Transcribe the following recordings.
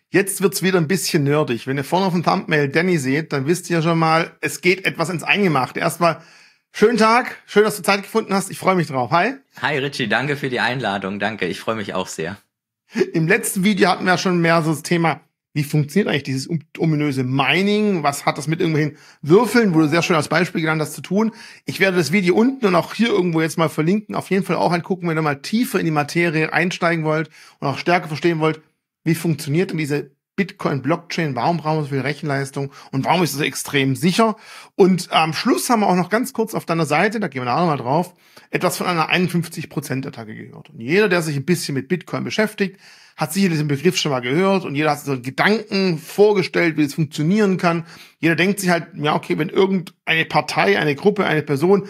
Jetzt wird's wieder ein bisschen nerdig. Wenn ihr vorne auf dem Thumbnail Danny seht, dann wisst ihr schon mal, es geht etwas ins Eingemachte. Erstmal schönen Tag, schön, dass du Zeit gefunden hast. Ich freue mich drauf. Hi. Hi Richie, danke für die Einladung. Danke, ich freue mich auch sehr. Im letzten Video hatten wir ja schon mehr so das Thema, wie funktioniert eigentlich dieses ominöse Mining? Was hat das mit irgendwelchen Würfeln, wo du sehr schön als Beispiel genannt hast, zu tun? Ich werde das Video unten und auch hier irgendwo jetzt mal verlinken. Auf jeden Fall auch angucken, wenn ihr mal tiefer in die Materie einsteigen wollt und auch stärker verstehen wollt, wie funktioniert denn diese Bitcoin-Blockchain? Warum brauchen wir so viel Rechenleistung? Und warum ist es so extrem sicher? Und am Schluss haben wir auch noch ganz kurz auf deiner Seite, da gehen wir nachher nochmal drauf, etwas von einer 51%-Attacke gehört. Und jeder, der sich ein bisschen mit Bitcoin beschäftigt, hat sicherlich den Begriff schon mal gehört und jeder hat sich so einen Gedanken vorgestellt, wie es funktionieren kann. Jeder denkt sich halt, ja okay, wenn irgendeine Partei, eine Gruppe, eine Person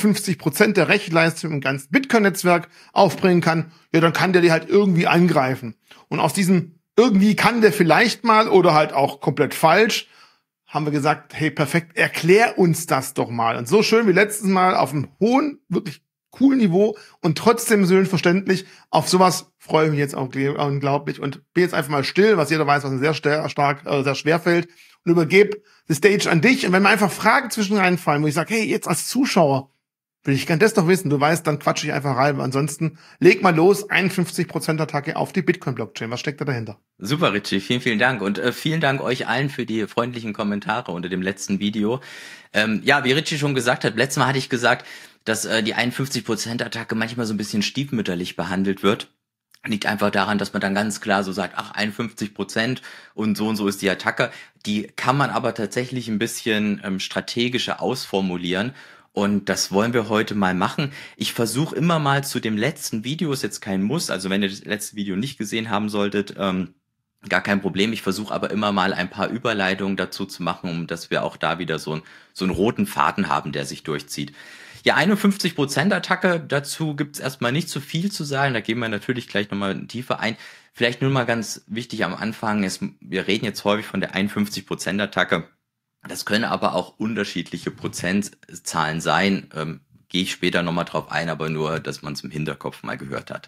51% der Rechenleistung im ganzen Bitcoin-Netzwerk aufbringen kann, ja, dann kann der die halt irgendwie angreifen. Und aus diesem irgendwie kann der vielleicht mal oder halt auch komplett falsch, haben wir gesagt, hey, perfekt, erklär uns das doch mal. Und so schön wie letztes Mal auf einem hohen, wirklich coolen Niveau und trotzdem schön verständlich, auf sowas freue ich mich jetzt auch unglaublich und bin jetzt einfach mal still, was jeder weiß, was mir sehr sehr schwer fällt, und übergebe die Stage an dich. Und wenn mir einfach Fragen zwischen reinfallen, wo ich sage, hey, jetzt als Zuschauer, ich kann das doch wissen, du weißt, dann quatsche ich einfach rein. Ansonsten leg mal los, 51% Attacke auf die Bitcoin-Blockchain. Was steckt da dahinter? Super, Richie, vielen, vielen Dank. Und vielen Dank euch allen für die freundlichen Kommentare unter dem letzten Video. Ja, wie Richie schon gesagt hat, letztes Mal hatte ich gesagt, dass die 51%-Attacke manchmal so ein bisschen stiefmütterlich behandelt wird. Liegt einfach daran, dass man dann ganz klar so sagt, ach, 51% und so ist die Attacke. Die kann man aber tatsächlich ein bisschen strategischer ausformulieren. Und das wollen wir heute mal machen. Ich versuche immer mal zu dem letzten Video, ist jetzt kein Muss, also wenn ihr das letzte Video nicht gesehen haben solltet, gar kein Problem. Ich versuche aber immer mal ein paar Überleitungen dazu zu machen, um dass wir auch da wieder so einen roten Faden haben, der sich durchzieht. Ja, 51% Attacke, dazu gibt's erstmal nicht so viel zu sagen, da gehen wir natürlich gleich nochmal tiefer ein. Vielleicht nur mal ganz wichtig am Anfang, wir reden jetzt häufig von der 51% Attacke. Das können aber auch unterschiedliche Prozentzahlen sein. Gehe ich später nochmal drauf ein, aber nur, dass man es im Hinterkopf mal gehört hat.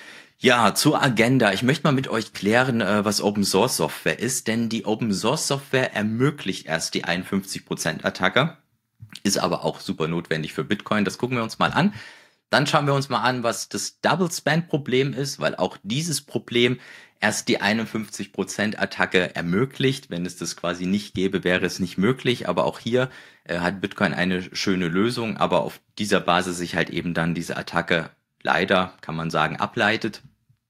Ja, zur Agenda. Ich möchte mal mit euch klären, was Open Source Software ist, denn die Open Source Software ermöglicht erst die 51% Attacke, ist aber auch super notwendig für Bitcoin. Das gucken wir uns mal an. Dann schauen wir uns mal an, was das Double Spend Problem ist, weil auch dieses Problem erst die 51% Attacke ermöglicht. Wenn es das quasi nicht gäbe, wäre es nicht möglich. Aber auch hier hat Bitcoin eine schöne Lösung, aber auf dieser Basis sich halt eben dann diese Attacke leider, kann man sagen, ableitet.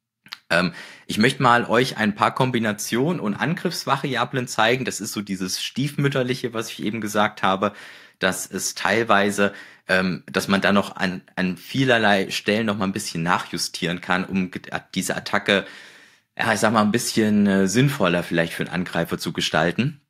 Ich möchte mal euch ein paar Kombinationen und Angriffsvariablen zeigen. Das ist so dieses Stiefmütterliche, was ich eben gesagt habe, dass es teilweise, dass man da noch an vielerlei Stellen noch mal ein bisschen nachjustieren kann, um diese Attacke, ja, ich sag mal, ein bisschen sinnvoller vielleicht für den Angreifer zu gestalten.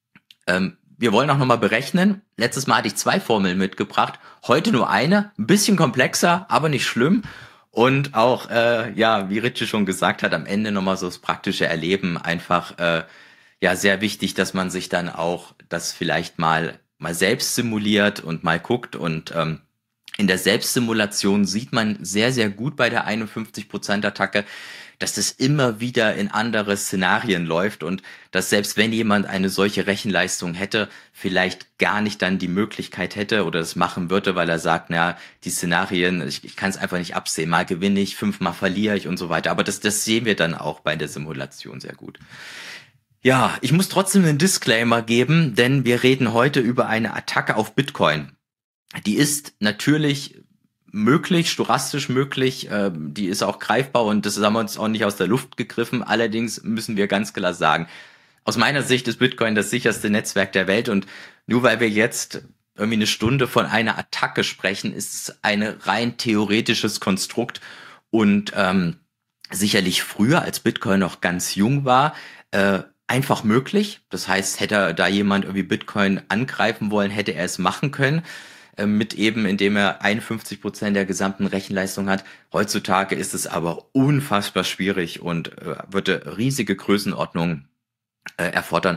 Wir wollen auch nochmal berechnen. Letztes Mal hatte ich 2 Formeln mitgebracht, heute nur eine, ein bisschen komplexer, aber nicht schlimm. Und auch, ja, wie Richie schon gesagt hat, am Ende nochmal so das praktische Erleben, einfach, ja, sehr wichtig, dass man sich dann auch das vielleicht mal selbst simuliert und mal guckt. Und in der Selbstsimulation sieht man sehr, sehr gut bei der 51% Attacke, dass das immer wieder in andere Szenarien läuft und dass selbst wenn jemand eine solche Rechenleistung hätte, vielleicht gar nicht dann die Möglichkeit hätte oder das machen würde, weil er sagt, na, die Szenarien, ich kann es einfach nicht absehen, mal gewinne ich, 5-mal verliere ich und so weiter. Aber das sehen wir dann auch bei der Simulation sehr gut. Ja, ich muss trotzdem einen Disclaimer geben, denn wir reden heute über eine Attacke auf Bitcoin. Die ist natürlich möglich, stochastisch möglich, die ist auch greifbar und das haben wir uns auch nicht aus der Luft gegriffen. Allerdings müssen wir ganz klar sagen, aus meiner Sicht ist Bitcoin das sicherste Netzwerk der Welt und nur weil wir jetzt irgendwie eine Stunde von einer Attacke sprechen, ist es ein rein theoretisches Konstrukt und sicherlich früher, als Bitcoin noch ganz jung war, einfach möglich. Das heißt, hätte da jemand irgendwie Bitcoin angreifen wollen, hätte er es machen können. Mit eben, indem er 51% der gesamten Rechenleistung hat. Heutzutage ist es aber unfassbar schwierig und würde riesige Größenordnungen erfordern.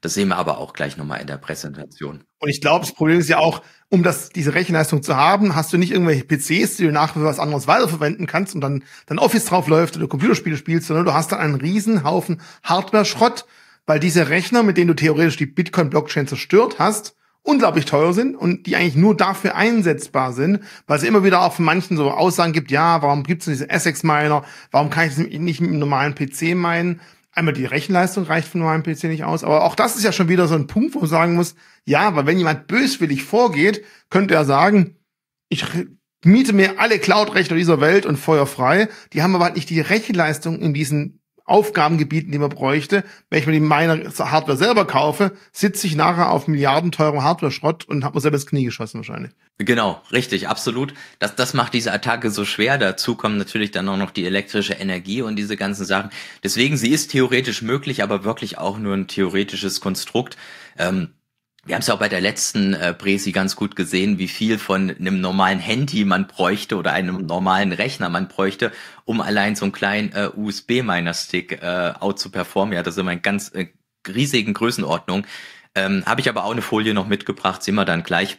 Das sehen wir aber auch gleich nochmal in der Präsentation. Und ich glaube, das Problem ist ja auch, um diese Rechenleistung zu haben, hast du nicht irgendwelche PCs, die du nachher für was anderes weiterverwenden kannst und dann Office drauf läuft oder Computerspiele spielst, sondern du hast dann einen riesen Haufen Hardware-Schrott, weil diese Rechner, mit denen du theoretisch die Bitcoin-Blockchain zerstört hast, unglaublich teuer sind und die eigentlich nur dafür einsetzbar sind, weil es immer wieder auch von manchen so Aussagen gibt, ja, warum gibt's denn diese Essex-Miner, warum kann ich das nicht mit einem normalen PC minen? Einmal die Rechenleistung reicht für einen normalen PC nicht aus, aber auch das ist ja schon wieder so ein Punkt, wo man sagen muss, ja, weil wenn jemand böswillig vorgeht, könnte er sagen, ich miete mir alle Cloud-Rechner dieser Welt und Feuer frei, die haben aber halt nicht die Rechenleistung in diesen Aufgabengebieten, die man bräuchte. Wenn ich mir die Miner-Hardware selber kaufe, sitze ich nachher auf milliardenteurem Hardware-Schrott und habe mir selber ins Knie geschossen wahrscheinlich. Genau, richtig, absolut. Das macht diese Attacke so schwer. Dazu kommt natürlich dann auch noch die elektrische Energie und diese ganzen Sachen. Deswegen, sie ist theoretisch möglich, aber wirklich auch nur ein theoretisches Konstrukt. Wir haben es ja auch bei der letzten Präsi ganz gut gesehen, wie viel von einem normalen Handy man bräuchte oder einem normalen Rechner man bräuchte, um allein so einen kleinen USB-Miner-Stick out zu performen. Ja, das ist immer in ganz riesigen Größenordnung. Habe ich aber auch eine Folie noch mitgebracht, sehen wir dann gleich.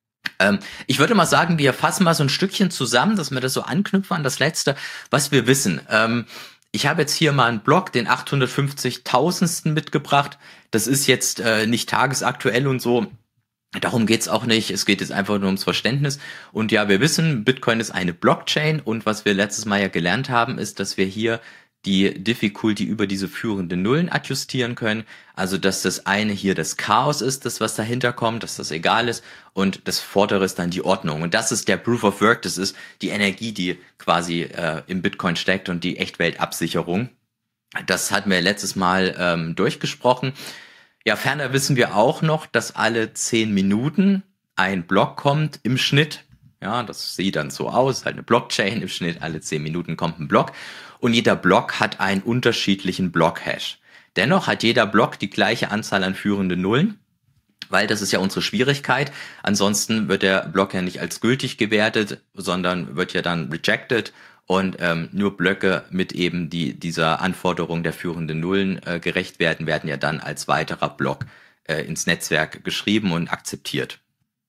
Ich würde mal sagen, wir fassen mal so ein Stückchen zusammen, dass wir das so anknüpfen an das Letzte, was wir wissen. Ich habe jetzt hier mal einen Block, den 850.000. mitgebracht. Das ist jetzt nicht tagesaktuell und so. Darum geht's auch nicht. Es geht jetzt einfach nur ums Verständnis. Und ja, wir wissen, Bitcoin ist eine Blockchain. Und was wir letztes Mal ja gelernt haben, ist, dass wir hier die Difficulty über diese führenden Nullen adjustieren können. Also, dass das eine hier das Chaos ist, das was dahinter kommt, dass das egal ist. Und das vordere ist dann die Ordnung. Und das ist der Proof of Work. Das ist die Energie, die quasi im Bitcoin steckt und die Echtweltabsicherung. Das hatten wir letztes Mal durchgesprochen. Ja, ferner wissen wir auch noch, dass alle 10 Minuten ein Block kommt im Schnitt. Ja, das sieht dann so aus, halt eine Blockchain im Schnitt, alle 10 Minuten kommt ein Block. Und jeder Block hat einen unterschiedlichen Block-Hash. Dennoch hat jeder Block die gleiche Anzahl an führenden Nullen, weil das ist ja unsere Schwierigkeit. Ansonsten wird der Block ja nicht als gültig gewertet, sondern wird ja dann rejected. Und nur Blöcke mit eben dieser Anforderung der führenden Nullen gerecht werden ja dann als weiterer Block ins Netzwerk geschrieben und akzeptiert.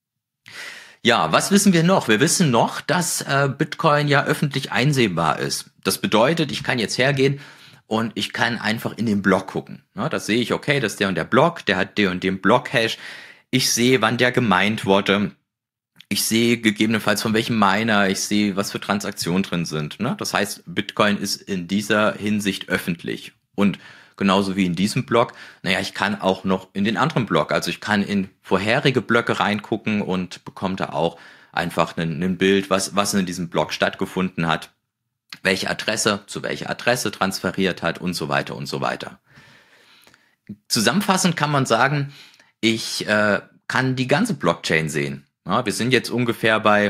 Ja, was wissen wir noch? Wir wissen noch, dass Bitcoin ja öffentlich einsehbar ist. Das bedeutet, ich kann jetzt hergehen und ich kann einfach in den Block gucken. Ja, das sehe ich, okay, das ist der und der Block, der hat den und den Block-Hash. Ich sehe, wann der gemeint wurde. Ich sehe gegebenenfalls von welchem Miner, ich sehe, was für Transaktionen drin sind. Ne? Das heißt, Bitcoin ist in dieser Hinsicht öffentlich. Und genauso wie in diesem Block, naja, ich kann auch noch in den anderen Block, also ich kann in vorherige Blöcke reingucken und bekomme da auch einfach ein Bild, was in diesem Block stattgefunden hat, welche Adresse zu welcher Adresse transferiert hat und so weiter und so weiter. Zusammenfassend kann man sagen, ich kann die ganze Blockchain sehen. Ja, wir sind jetzt ungefähr bei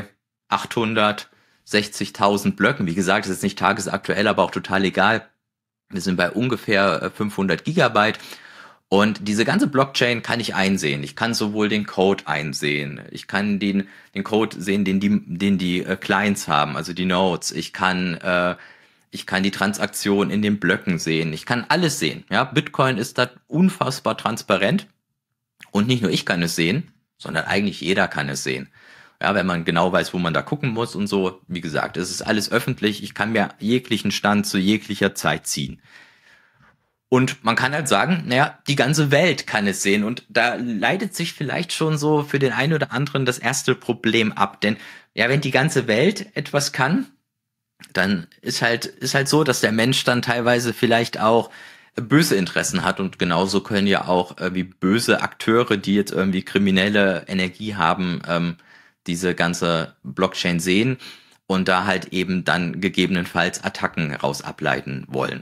860.000 Blöcken. Wie gesagt, das ist nicht tagesaktuell, aber auch total egal. Wir sind bei ungefähr 500 Gigabyte. Und diese ganze Blockchain kann ich einsehen. Ich kann sowohl den Code einsehen. Ich kann den Code sehen, den die Clients haben, also die Nodes. Ich kann die Transaktion in den Blöcken sehen. Ich kann alles sehen. Ja, Bitcoin ist da unfassbar transparent. Und nicht nur ich kann es sehen, sondern eigentlich jeder kann es sehen. Ja, wenn man genau weiß, wo man da gucken muss und so. Wie gesagt, es ist alles öffentlich. Ich kann mir jeglichen Stand zu jeglicher Zeit ziehen. Und man kann halt sagen, naja, die ganze Welt kann es sehen. Und da leitet sich vielleicht schon so für den einen oder anderen das erste Problem ab. Denn ja, wenn die ganze Welt etwas kann, dann ist halt so, dass der Mensch dann teilweise vielleicht auch böse Interessen hat, und genauso können ja auch wie böse Akteure, die jetzt irgendwie kriminelle Energie haben, diese ganze Blockchain sehen und da halt eben dann gegebenenfalls Attacken raus ableiten wollen.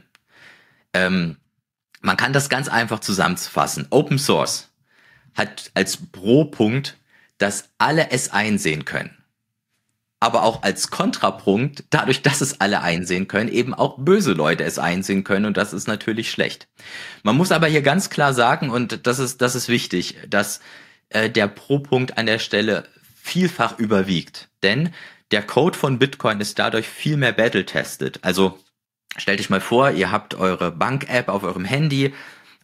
Man kann das ganz einfach zusammenfassen. Open Source hat als Pro-Punkt, dass alle es einsehen können. Aber auch als Kontrapunkt, dadurch, dass es alle einsehen können, eben auch böse Leute es einsehen können, und das ist natürlich schlecht. Man muss aber hier ganz klar sagen, und das ist wichtig, dass der Pro-Punkt an der Stelle vielfach überwiegt. Denn der Code von Bitcoin ist dadurch viel mehr battle-tested. Also stellt euch mal vor, ihr habt eure Bank-App auf eurem Handy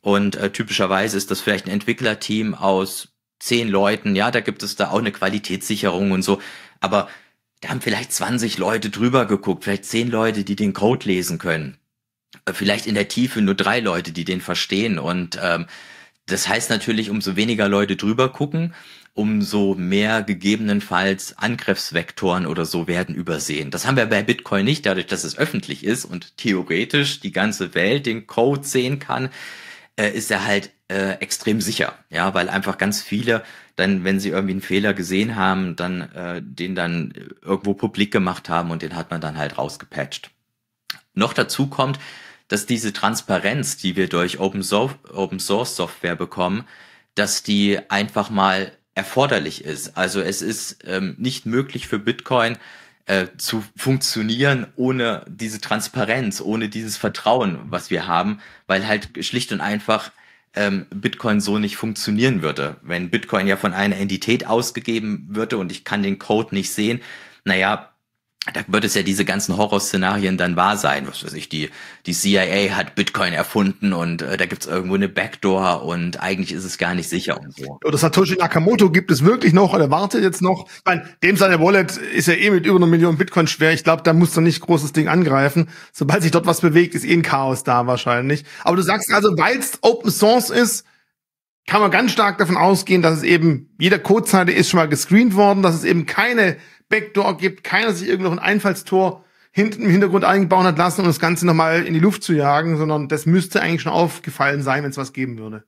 Und typischerweise ist das vielleicht ein Entwicklerteam aus 10 Leuten. Ja, da gibt es da auch eine Qualitätssicherung und so. Aber da haben vielleicht 20 Leute drüber geguckt, vielleicht 10 Leute, die den Code lesen können. Vielleicht in der Tiefe nur 3 Leute, die den verstehen. Und das heißt natürlich, umso weniger Leute drüber gucken, umso mehr gegebenenfalls Angriffsvektoren oder so werden übersehen. Das haben wir bei Bitcoin nicht, dadurch, dass es öffentlich ist und theoretisch die ganze Welt den Code sehen kann, ist er halt extrem sicher. Ja, weil einfach ganz viele dann, wenn sie irgendwie einen Fehler gesehen haben, dann den dann irgendwo publik gemacht haben und den hat man dann halt rausgepatcht. Noch dazu kommt, dass diese Transparenz, die wir durch Open Source Software bekommen, dass die einfach mal erforderlich ist. Also es ist nicht möglich für Bitcoin zu funktionieren ohne diese Transparenz, ohne dieses Vertrauen, was wir haben, weil halt schlicht und einfach Bitcoin so nicht funktionieren würde. Wenn Bitcoin ja von einer Entität ausgegeben würde und ich kann den Code nicht sehen, naja, da wird es ja diese ganzen Horrorszenarien dann wahr sein. Was weiß ich, die CIA hat Bitcoin erfunden und da gibt's irgendwo eine Backdoor und eigentlich ist es gar nicht sicher und so. Oder Satoshi Nakamoto gibt es wirklich noch oder wartet jetzt noch? Ich meine, dem seine Wallet ist ja mit über 1 Million Bitcoin schwer. Ich glaube, da muss er nicht großes Ding angreifen. Sobald sich dort was bewegt, ist ein Chaos da wahrscheinlich. Aber du sagst also, weil es Open Source ist, kann man ganz stark davon ausgehen, dass es eben, jeder Codezeile ist schon mal gescreent worden, dass es eben keine Backdoor gibt, keiner sich irgendwo ein Einfallstor hinten im Hintergrund eingebaut hat lassen, um das Ganze nochmal in die Luft zu jagen, sondern das müsste eigentlich schon aufgefallen sein, wenn es was geben würde.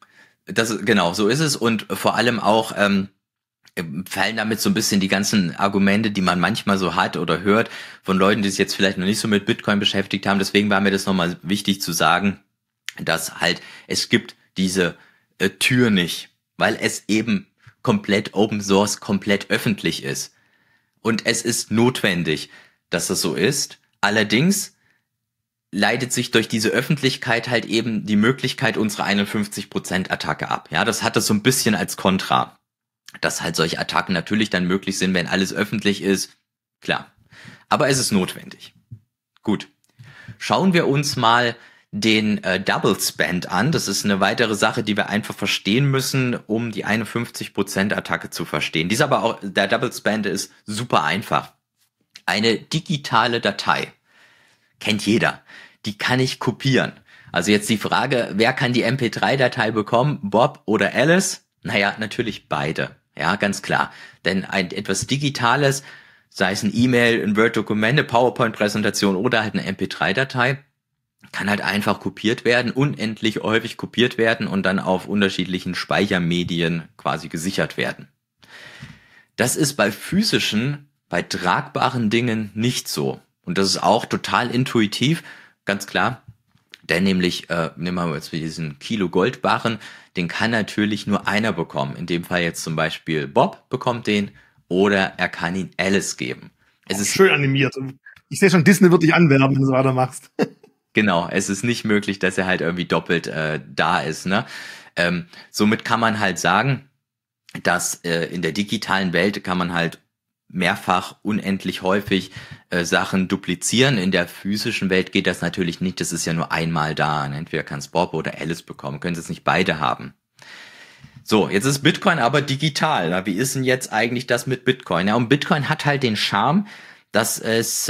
Genau, so ist es und vor allem auch fallen damit so ein bisschen die ganzen Argumente, die man manchmal so hat oder hört von Leuten, die sich jetzt vielleicht noch nicht so mit Bitcoin beschäftigt haben. Deswegen war mir das nochmal wichtig zu sagen, dass halt es gibt diese Tür nicht, weil es eben komplett Open Source, komplett öffentlich ist. Und es ist notwendig, dass das so ist. Allerdings leitet sich durch diese Öffentlichkeit halt eben die Möglichkeit unserer 51% Attacke ab. Ja, das hat das so ein bisschen als Kontra. Dass halt solche Attacken natürlich dann möglich sind, wenn alles öffentlich ist. Klar. Aber es ist notwendig. Gut. Schauen wir uns mal den Double Spend an. Das ist eine weitere Sache, die wir einfach verstehen müssen, um die 51% Attacke zu verstehen. Der Double Spend ist super einfach. Eine digitale Datei kennt jeder. Die kann ich kopieren. Also jetzt die Frage, wer kann die MP3-Datei bekommen? Bob oder Alice? Naja, natürlich beide. Ja, ganz klar. Denn etwas Digitales, sei es ein E-Mail, ein Word-Dokument, eine PowerPoint-Präsentation oder halt eine MP3-Datei, kann halt einfach kopiert werden, unendlich häufig kopiert werden und dann auf unterschiedlichen Speichermedien quasi gesichert werden. Das ist bei tragbaren Dingen nicht so. Und das ist auch total intuitiv, ganz klar. Denn nämlich, nehmen wir jetzt diesen Kilo Goldbarren, den kann natürlich nur einer bekommen. In dem Fall jetzt zum Beispiel Bob bekommt den oder er kann ihn Alice geben. Es ist schön animiert. Ich sehe schon, Disney wird dich anwerben, wenn du so weiter machst. Genau, es ist nicht möglich, dass er halt irgendwie doppelt da ist. Ne? Somit kann man halt sagen, dass in der digitalen Welt kann man halt mehrfach unendlich häufig Sachen duplizieren. In der physischen Welt geht das natürlich nicht. Das ist ja nur einmal da. Entweder kann es Bob oder Alice bekommen. Können sie es nicht beide haben. So, jetzt ist Bitcoin aber digital. Na, wie ist denn jetzt eigentlich das mit Bitcoin? Ja, und Bitcoin hat halt den Charme, dass es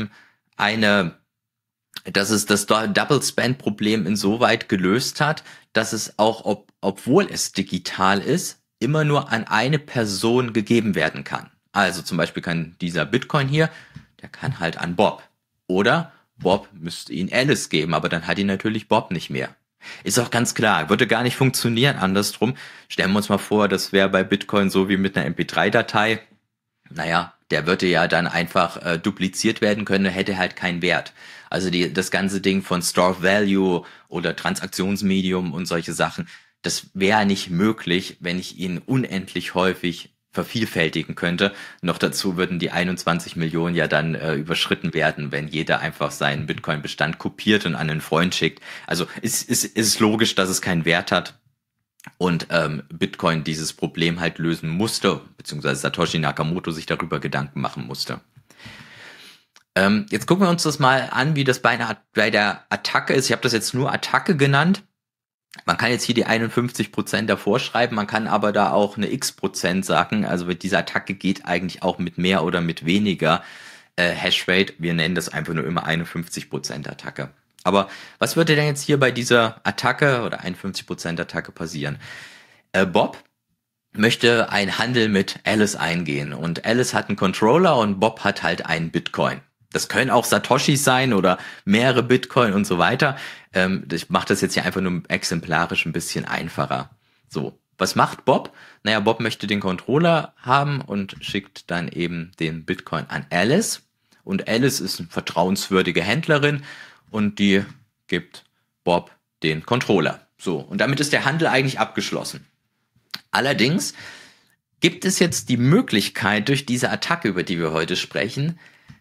das Double Spend Problem insoweit gelöst hat, dass es auch, obwohl es digital ist, immer nur an eine Person gegeben werden kann. Also zum Beispiel kann dieser Bitcoin hier, der kann halt an Bob. Oder Bob müsste ihn Alice geben, aber dann hat ihn natürlich Bob nicht mehr. Ist auch ganz klar, würde gar nicht funktionieren andersrum. Stellen wir uns mal vor, das wäre bei Bitcoin so wie mit einer MP3-Datei. Naja, der würde ja dann einfach dupliziert werden können, hätte halt keinen Wert. Also das ganze Ding von Store Value oder Transaktionsmedium und solche Sachen, das wäre nicht möglich, wenn ich ihn unendlich häufig vervielfältigen könnte. Noch dazu würden die 21 Millionen ja dann überschritten werden, wenn jeder einfach seinen Bitcoin-Bestand kopiert und an einen Freund schickt. Also ist logisch, dass es keinen Wert hat. Und Bitcoin dieses Problem halt lösen musste, beziehungsweise Satoshi Nakamoto sich darüber Gedanken machen musste. Jetzt gucken wir uns das mal an, wie das bei der Attacke ist. Ich habe das jetzt nur Attacke genannt. Man kann jetzt hier die 51% davor schreiben, man kann aber da auch eine x% sagen. Also diese Attacke geht eigentlich auch mit mehr oder mit weniger Hashrate. Wir nennen das einfach nur immer 51% Attacke. Aber was würde denn jetzt hier bei dieser Attacke oder 51% Attacke passieren? Bob möchte einen Handel mit Alice eingehen und Alice hat einen Controller und Bob hat halt einen Bitcoin. Das können auch Satoshis sein oder mehrere Bitcoin und so weiter. Ich mache das jetzt hier einfach nur exemplarisch ein bisschen einfacher. So, was macht Bob? Naja, Bob möchte den Controller haben und schickt dann eben den Bitcoin an Alice. Und Alice ist eine vertrauenswürdige Händlerin und die gibt Bob den Controller. So, und damit ist der Handel eigentlich abgeschlossen. Allerdings gibt es jetzt die Möglichkeit, durch diese Attacke, über die wir heute sprechen,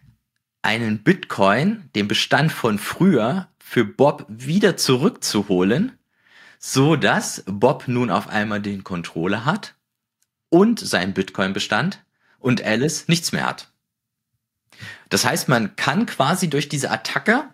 einen Bitcoin, den Bestand von früher, für Bob wieder zurückzuholen, so dass Bob nun auf einmal den Controller hat und seinen Bitcoin-Bestand und Alice nichts mehr hat. Das heißt, man kann quasi durch diese Attacke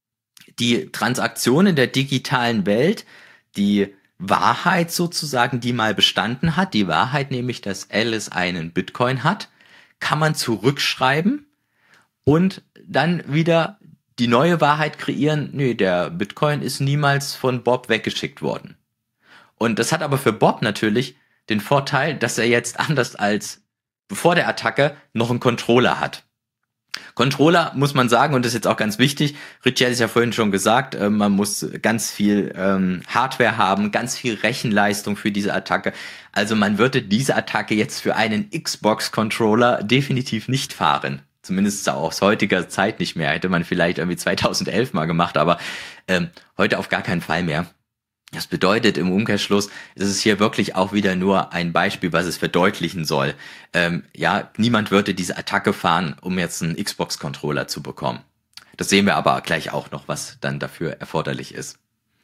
die Transaktionen der digitalen Welt, die Wahrheit sozusagen, die mal bestanden hat, die Wahrheit nämlich, dass Alice einen Bitcoin hat, kann man zurückschreiben und dann wieder die neue Wahrheit kreieren, nee, der Bitcoin ist niemals von Bob weggeschickt worden. Und das hat aber für Bob natürlich den Vorteil, dass er jetzt anders als bevor der Attacke noch einen Controller hat. Controller muss man sagen, und das ist jetzt auch ganz wichtig, Richie hat es ja vorhin schon gesagt, man muss ganz viel Hardware haben, ganz viel Rechenleistung für diese Attacke. Also man würde diese Attacke jetzt für einen Xbox-Controller definitiv nicht fahren. Zumindest aus heutiger Zeit nicht mehr. Hätte man vielleicht irgendwie 2011 mal gemacht, aber heute auf gar keinen Fall mehr. Das bedeutet im Umkehrschluss, ist es hier wirklich auch wieder nur ein Beispiel, was es verdeutlichen soll. Ja, niemand würde diese Attacke fahren, um jetzt einen Xbox-Controller zu bekommen. Das sehen wir aber gleich auch noch, was dann dafür erforderlich ist.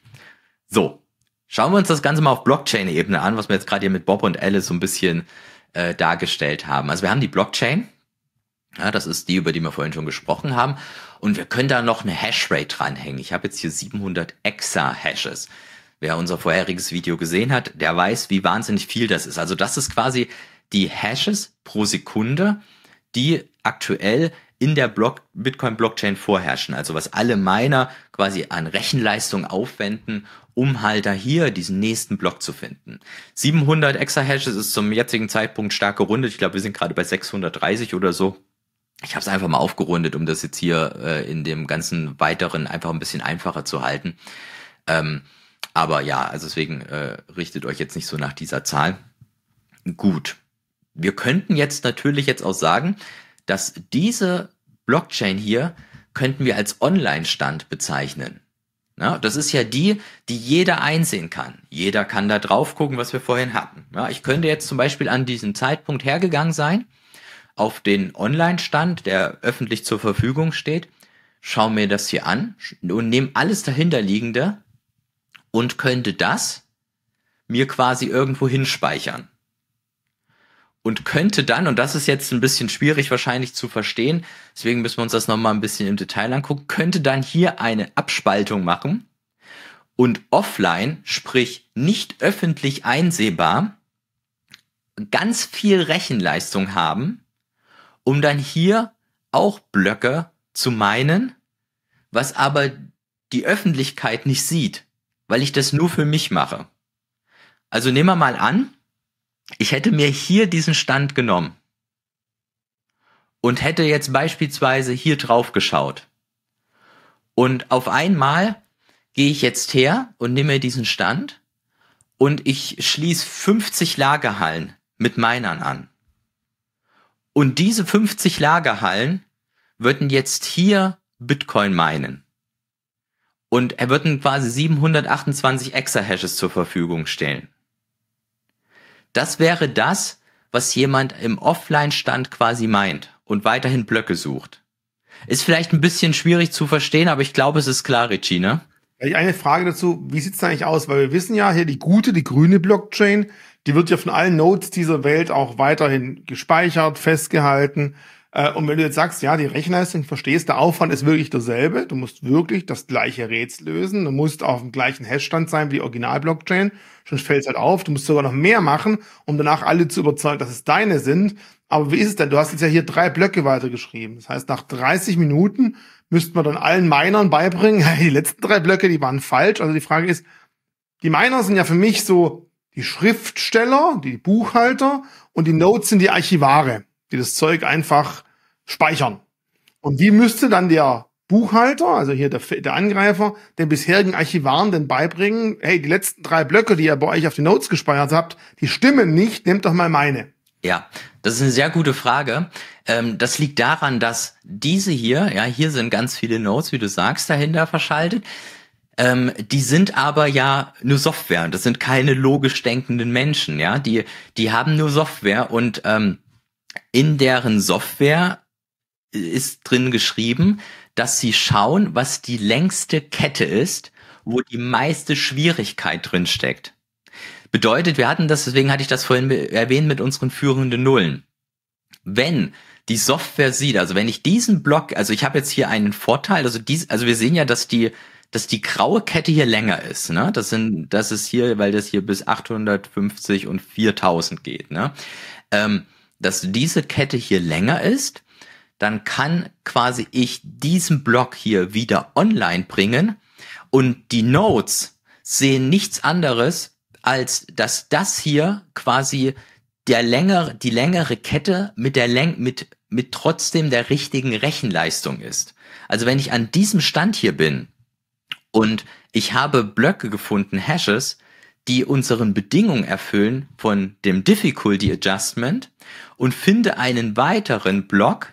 So, schauen wir uns das Ganze mal auf Blockchain-Ebene an, was wir jetzt gerade hier mit Bob und Alice so ein bisschen dargestellt haben. Also wir haben die Blockchain. Ja, das ist die, über die wir vorhin schon gesprochen haben. Und wir können da noch eine Hashrate dranhängen. Ich habe jetzt hier 700 Exa-Hashes. Wer unser vorheriges Video gesehen hat, der weiß, wie wahnsinnig viel das ist. Also das ist quasi die Hashes pro Sekunde, die aktuell in der Bitcoin-Blockchain vorherrschen. Also was alle Miner quasi an Rechenleistung aufwenden, um halt da hier diesen nächsten Block zu finden. 700 Exa-Hashes ist zum jetzigen Zeitpunkt stark gerundet. Ich glaube, wir sind gerade bei 630 oder so. Ich habe es einfach mal aufgerundet, um das jetzt hier in dem ganzen Weiteren einfach ein bisschen einfacher zu halten. Aber ja, also deswegen richtet euch jetzt nicht so nach dieser Zahl. Gut. Wir könnten jetzt natürlich jetzt auch sagen, dass diese Blockchain hier könnten wir als Online-Stand bezeichnen. Ja, das ist ja die jeder einsehen kann. Jeder kann da drauf gucken, was wir vorhin hatten. Ja, ich könnte jetzt zum Beispiel an diesem Zeitpunkt hergegangen sein, auf den Online-Stand, der öffentlich zur Verfügung steht, schau mir das hier an und nehme alles dahinterliegende und könnte das mir quasi irgendwo hinspeichern. Und könnte dann, und das ist jetzt ein bisschen schwierig wahrscheinlich zu verstehen, deswegen müssen wir uns das nochmal ein bisschen im Detail angucken, könnte dann hier eine Abspaltung machen und offline, sprich nicht öffentlich einsehbar, ganz viel Rechenleistung haben, um dann hier auch Blöcke zu meinen, was aber die Öffentlichkeit nicht sieht, weil ich das nur für mich mache. Also nehmen wir mal an, ich hätte mir hier diesen Stand genommen und hätte jetzt beispielsweise hier drauf geschaut. Und auf einmal gehe ich jetzt her und nehme mir diesen Stand und ich schließe 50 Lagerhallen mit Minern an. Und diese 50 Lagerhallen würden jetzt hier Bitcoin minen. Und er würden quasi 728 Exahashes zur Verfügung stellen. Das wäre das, was jemand im Offline-Stand quasi meint und weiterhin Blöcke sucht. Ist vielleicht ein bisschen schwierig zu verstehen, aber ich glaube, es ist klar, Richie, ne? Eine Frage dazu, wie sieht's da eigentlich aus? Weil wir wissen ja, hier die grüne Blockchain, die wird ja von allen Nodes dieser Welt auch weiterhin gespeichert, festgehalten. Und wenn du jetzt sagst, ja, die Rechenleistung, verstehst, der Aufwand ist wirklich derselbe, du musst wirklich das gleiche Rätsel lösen, du musst auf dem gleichen Hashstand sein wie die Original-Blockchain, sonst fällt es halt auf, du musst sogar noch mehr machen, um danach alle zu überzeugen, dass es deine sind. Aber wie ist es denn? Du hast jetzt ja hier 3 Blöcke weitergeschrieben. Das heißt, nach 30 Minuten müsste man dann allen Minern beibringen, hey, die letzten 3 Blöcke, die waren falsch. Also die Frage ist, die Miner sind ja für mich so die Schriftsteller, die Buchhalter, und die Nodes sind die Archivare, die das Zeug einfach speichern. Und wie müsste dann der Buchhalter, also hier der Angreifer, den bisherigen Archivaren denn beibringen, hey, die letzten 3 Blöcke, die ihr bei euch auf die Nodes gespeichert habt, die stimmen nicht, nehmt doch mal meine. Ja, das ist eine sehr gute Frage. Das liegt daran, dass diese hier, ja, hier sind ganz viele Nodes, wie du sagst, dahinter verschaltet. Die sind aber ja nur Software. Das sind keine logisch denkenden Menschen, ja. Die haben nur Software und in deren Software ist drin geschrieben, dass sie schauen, was die längste Kette ist, wo die meiste Schwierigkeit drin steckt. Bedeutet, wir hatten das, deswegen hatte ich das vorhin erwähnt mit unseren führenden Nullen. Wenn die Software sieht, also wenn ich diesen Block, also ich habe jetzt hier einen Vorteil, also wir sehen ja, dass die graue Kette hier länger ist, ne? Das ist hier, weil das hier bis 850 und 4000 geht, ne? Dass diese Kette hier länger ist, dann kann quasi ich diesen Block hier wieder online bringen und die Nodes sehen nichts anderes, als dass das hier quasi die längere Kette mit trotzdem der richtigen Rechenleistung ist. Also wenn ich an diesem Stand hier bin und ich habe Blöcke gefunden, Hashes, die unseren Bedingungen erfüllen von dem Difficulty Adjustment und finde einen weiteren Block,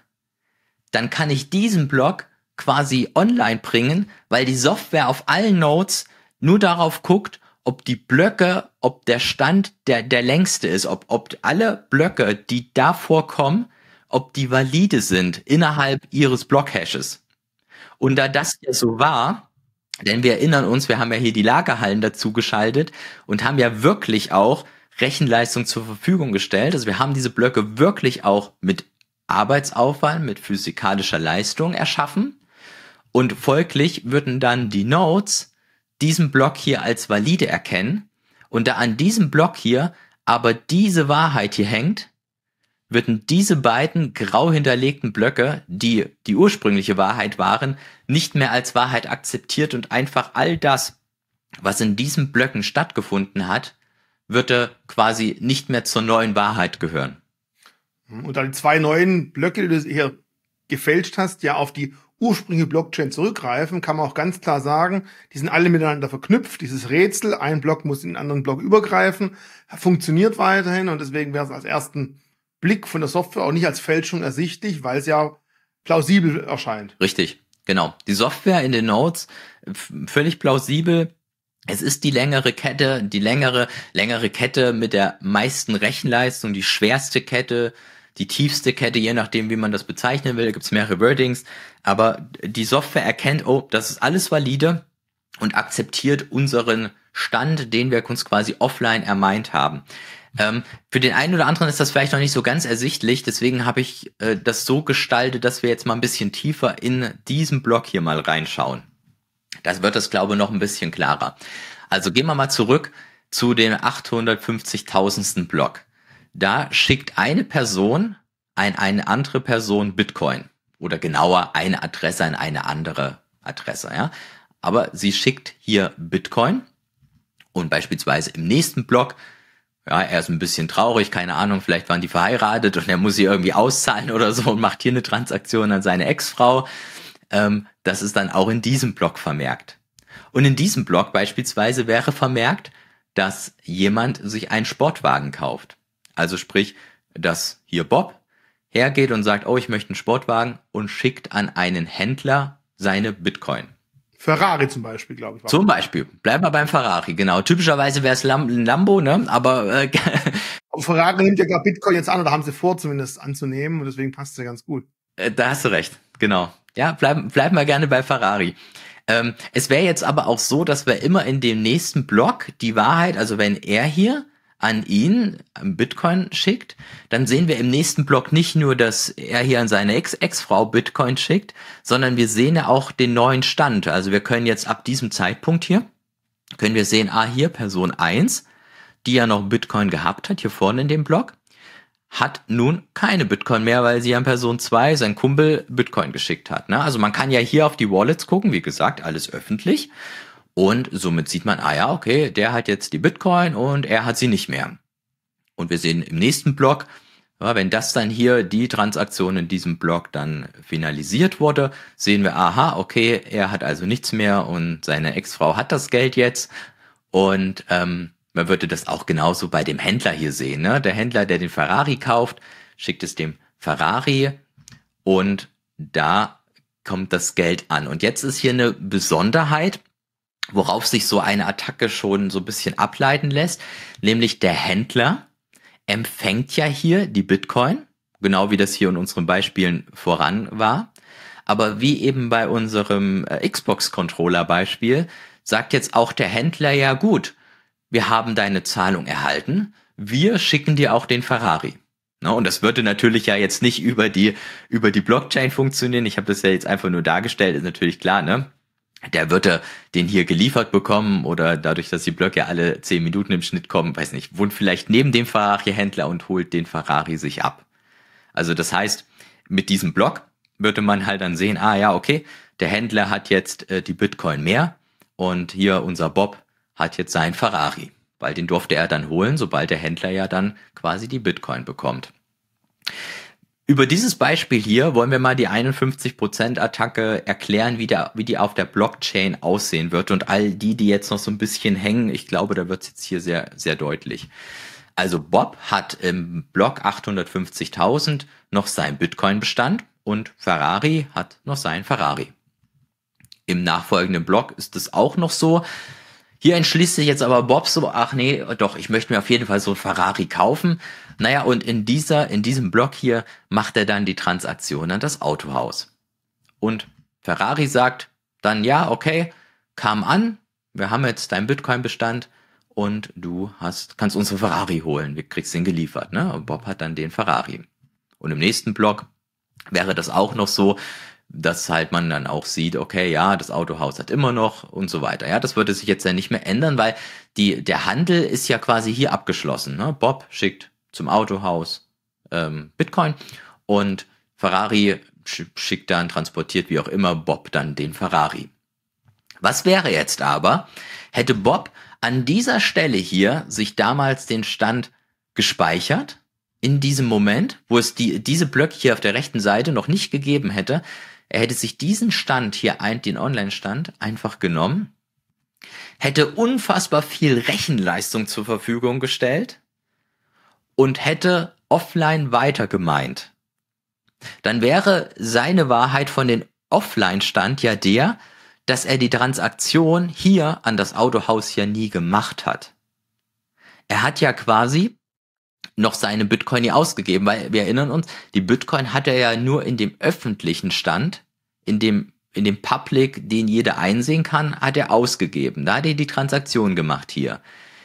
dann kann ich diesen Block quasi online bringen, weil die Software auf allen Nodes nur darauf guckt, ob die Blöcke, ob der Stand der längste ist, ob alle Blöcke, die da vorkommen, ob die valide sind innerhalb ihres Blockhashes. Und da das ja so war, denn wir erinnern uns, wir haben ja hier die Lagerhallen dazu geschaltet und haben ja wirklich auch Rechenleistung zur Verfügung gestellt. Also wir haben diese Blöcke wirklich auch mit Arbeitsaufwand, mit physikalischer Leistung erschaffen und folglich würden dann die Nodes diesen Block hier als valide erkennen und da an diesem Block hier aber diese Wahrheit hier hängt, würden diese beiden grau hinterlegten Blöcke, die die ursprüngliche Wahrheit waren, nicht mehr als Wahrheit akzeptiert und einfach all das, was in diesen Blöcken stattgefunden hat, würde quasi nicht mehr zur neuen Wahrheit gehören. Und da die 2 neuen Blöcke, die du hier gefälscht hast, ja auf die ursprüngliche Blockchain zurückgreifen, kann man auch ganz klar sagen, die sind alle miteinander verknüpft. Dieses Rätsel, ein Block muss in den anderen Block übergreifen, funktioniert weiterhin und deswegen wäre es als ersten Blick von der Software auch nicht als Fälschung ersichtlich, weil es ja plausibel erscheint. Richtig, genau. Die Software in den Nodes, völlig plausibel. Es ist die längere Kette, längere Kette mit der meisten Rechenleistung, die schwerste Kette, die tiefste Kette, je nachdem, wie man das bezeichnen will, da gibt's mehrere Wordings, aber die Software erkennt, oh, das ist alles valide und akzeptiert unseren Stand, den wir uns quasi offline ermeint haben. Für den einen oder anderen ist das vielleicht noch nicht so ganz ersichtlich, deswegen habe ich das so gestaltet, dass wir jetzt mal ein bisschen tiefer in diesen Block hier mal reinschauen. Das wird das, glaube ich, noch ein bisschen klarer. Also gehen wir mal zurück zu dem 850.000. Block. Da schickt eine Person an eine andere Person Bitcoin. Oder genauer eine Adresse an eine andere Adresse, ja. Aber sie schickt hier Bitcoin und beispielsweise im nächsten Block, ja, er ist ein bisschen traurig, keine Ahnung, vielleicht waren die verheiratet und er muss sie irgendwie auszahlen oder so und macht hier eine Transaktion an seine Ex-Frau. Das ist dann auch in diesem Block vermerkt. Und in diesem Block beispielsweise wäre vermerkt, dass jemand sich einen Sportwagen kauft. Also sprich, dass hier Bob hergeht und sagt, oh, ich möchte einen Sportwagen und schickt an einen Händler seine Bitcoin. Ferrari zum Beispiel, glaube ich. Zum Beispiel. Bleiben wir beim Ferrari, genau. Typischerweise wäre es ein Lambo, ne? Aber Ferrari nimmt ja gar Bitcoin jetzt an, oder haben sie vor zumindest anzunehmen und deswegen passt es ja ganz gut. Da hast du recht, genau. Ja, bleiben wir gerne bei Ferrari. Es wäre jetzt aber auch so, dass wir immer in dem nächsten Block die Wahrheit, also wenn er hier an ihn Bitcoin schickt, dann sehen wir im nächsten Block nicht nur, dass er hier an seine Ex-Frau Bitcoin schickt, sondern wir sehen ja auch den neuen Stand. Also wir können jetzt ab diesem Zeitpunkt hier, können wir sehen, hier Person 1, die ja noch Bitcoin gehabt hat, hier vorne in dem Block, hat nun keine Bitcoin mehr, weil sie an Person 2, sein Kumpel, Bitcoin geschickt hat. Ne? Also man kann ja hier auf die Wallets gucken, wie gesagt, alles öffentlich. Und somit sieht man, okay, der hat jetzt die Bitcoin und er hat sie nicht mehr. Und wir sehen im nächsten Block, wenn das dann hier die Transaktion in diesem Block dann finalisiert wurde, sehen wir, okay, er hat also nichts mehr und seine Ex-Frau hat das Geld jetzt. Und man würde das auch genauso bei dem Händler hier sehen. Ne? Der Händler, der den Ferrari kauft, schickt es dem Ferrari und da kommt das Geld an. Und jetzt ist hier eine Besonderheit, worauf sich so eine Attacke schon so ein bisschen ableiten lässt, nämlich der Händler empfängt ja hier die Bitcoin, genau wie das hier in unseren Beispielen voran war, aber wie eben bei unserem Xbox-Controller-Beispiel sagt jetzt auch der Händler, ja gut, wir haben deine Zahlung erhalten, wir schicken dir auch den Ferrari. Und das würde natürlich ja jetzt nicht über die Blockchain funktionieren, ich habe das ja jetzt einfach nur dargestellt, ist natürlich klar, ne? Der würde den hier geliefert bekommen oder dadurch, dass die Blöcke alle 10 Minuten im Schnitt kommen, weiß nicht, wohnt vielleicht neben dem Ferrari-Händler und holt den Ferrari sich ab. Also das heißt, mit diesem Block würde man halt dann sehen, okay, der Händler hat jetzt die Bitcoin mehr und hier unser Bob hat jetzt seinen Ferrari, weil den durfte er dann holen, sobald der Händler ja dann quasi die Bitcoin bekommt. Über dieses Beispiel hier wollen wir mal die 51%-Attacke erklären, wie die auf der Blockchain aussehen wird. Und all die jetzt noch so ein bisschen hängen, ich glaube, da wird es jetzt hier sehr, sehr deutlich. Also Bob hat im Block 850.000 noch sein Bitcoin-Bestand und Ferrari hat noch seinen Ferrari. Im nachfolgenden Block ist es auch noch so. Hier entschließt sich jetzt aber Bob so, ich möchte mir auf jeden Fall so ein Ferrari kaufen. Naja, und in diesem Block hier macht er dann die Transaktion an das Autohaus. Und Ferrari sagt dann, ja, okay, kam an, wir haben jetzt deinen Bitcoin-Bestand und du kannst unsere Ferrari holen, wir kriegst den geliefert, ne? Und Bob hat dann den Ferrari. Und im nächsten Block wäre das auch noch so, dass halt man dann auch sieht, okay, ja, das Autohaus hat immer noch und so weiter. Ja, das würde sich jetzt ja nicht mehr ändern, weil der Handel ist ja quasi hier abgeschlossen. Ne? Bob schickt zum Autohaus Bitcoin und Ferrari schickt dann, transportiert wie auch immer Bob dann den Ferrari. Was wäre jetzt aber, hätte Bob an dieser Stelle hier sich damals den Stand gespeichert, in diesem Moment, wo es diese Blöcke hier auf der rechten Seite noch nicht gegeben hätte, er hätte sich diesen Stand hier, den Online-Stand, einfach genommen, hätte unfassbar viel Rechenleistung zur Verfügung gestellt und hätte offline weiter gemeint. Dann wäre seine Wahrheit von den Offline-Stand ja der, dass er die Transaktion hier an das Autohaus ja nie gemacht hat. Er hat ja quasi noch seine Bitcoin hier ausgegeben, weil wir erinnern uns, die Bitcoin hat er ja nur in dem öffentlichen Stand, in dem Public, den jeder einsehen kann, hat er ausgegeben. Da hat er die Transaktion gemacht hier.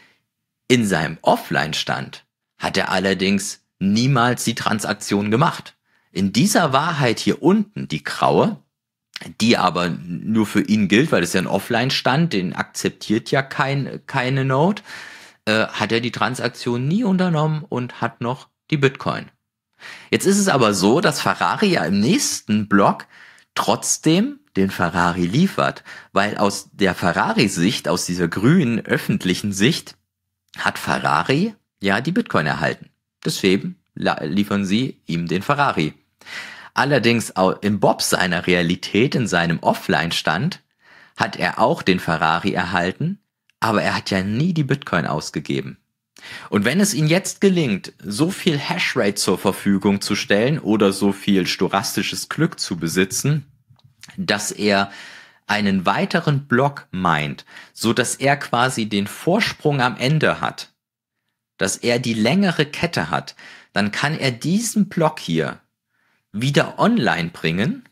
In seinem Offline-Stand hat er allerdings niemals die Transaktion gemacht. In dieser Wahrheit hier unten, die graue, die aber nur für ihn gilt, weil es ja ein Offline-Stand, den akzeptiert ja keine Node, hat er die Transaktion nie unternommen und hat noch die Bitcoin. Jetzt ist es aber so, dass Ferrari ja im nächsten Block trotzdem den Ferrari liefert, weil aus der Ferrari-Sicht, aus dieser grünen öffentlichen Sicht, hat Ferrari ja die Bitcoin erhalten. Deswegen liefern sie ihm den Ferrari. Allerdings in Bob seiner Realität, in seinem Offline-Stand, hat er auch den Ferrari erhalten, aber er hat ja nie die Bitcoin ausgegeben. Und wenn es ihm jetzt gelingt, so viel Hashrate zur Verfügung zu stellen oder so viel stochastisches Glück zu besitzen, dass er einen weiteren Block meint, so dass er quasi den Vorsprung am Ende hat, dass er die längere Kette hat, dann kann er diesen Block hier wieder online bringen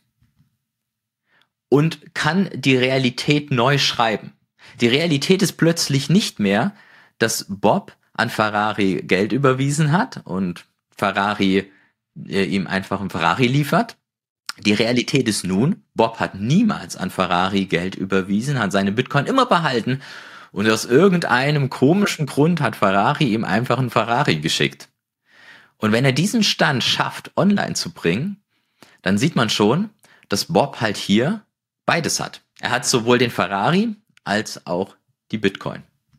und kann die Realität neu schreiben. Die Realität ist plötzlich nicht mehr, dass Bob an Ferrari Geld überwiesen hat und Ferrari ihm einfach einen Ferrari liefert. Die Realität ist nun, Bob hat niemals an Ferrari Geld überwiesen, hat seine Bitcoin immer behalten und aus irgendeinem komischen Grund hat Ferrari ihm einfach einen Ferrari geschickt. Und wenn er diesen Stand schafft, online zu bringen, dann sieht man schon, dass Bob halt hier beides hat. Er hat sowohl den Ferrari als auch die Bitcoin.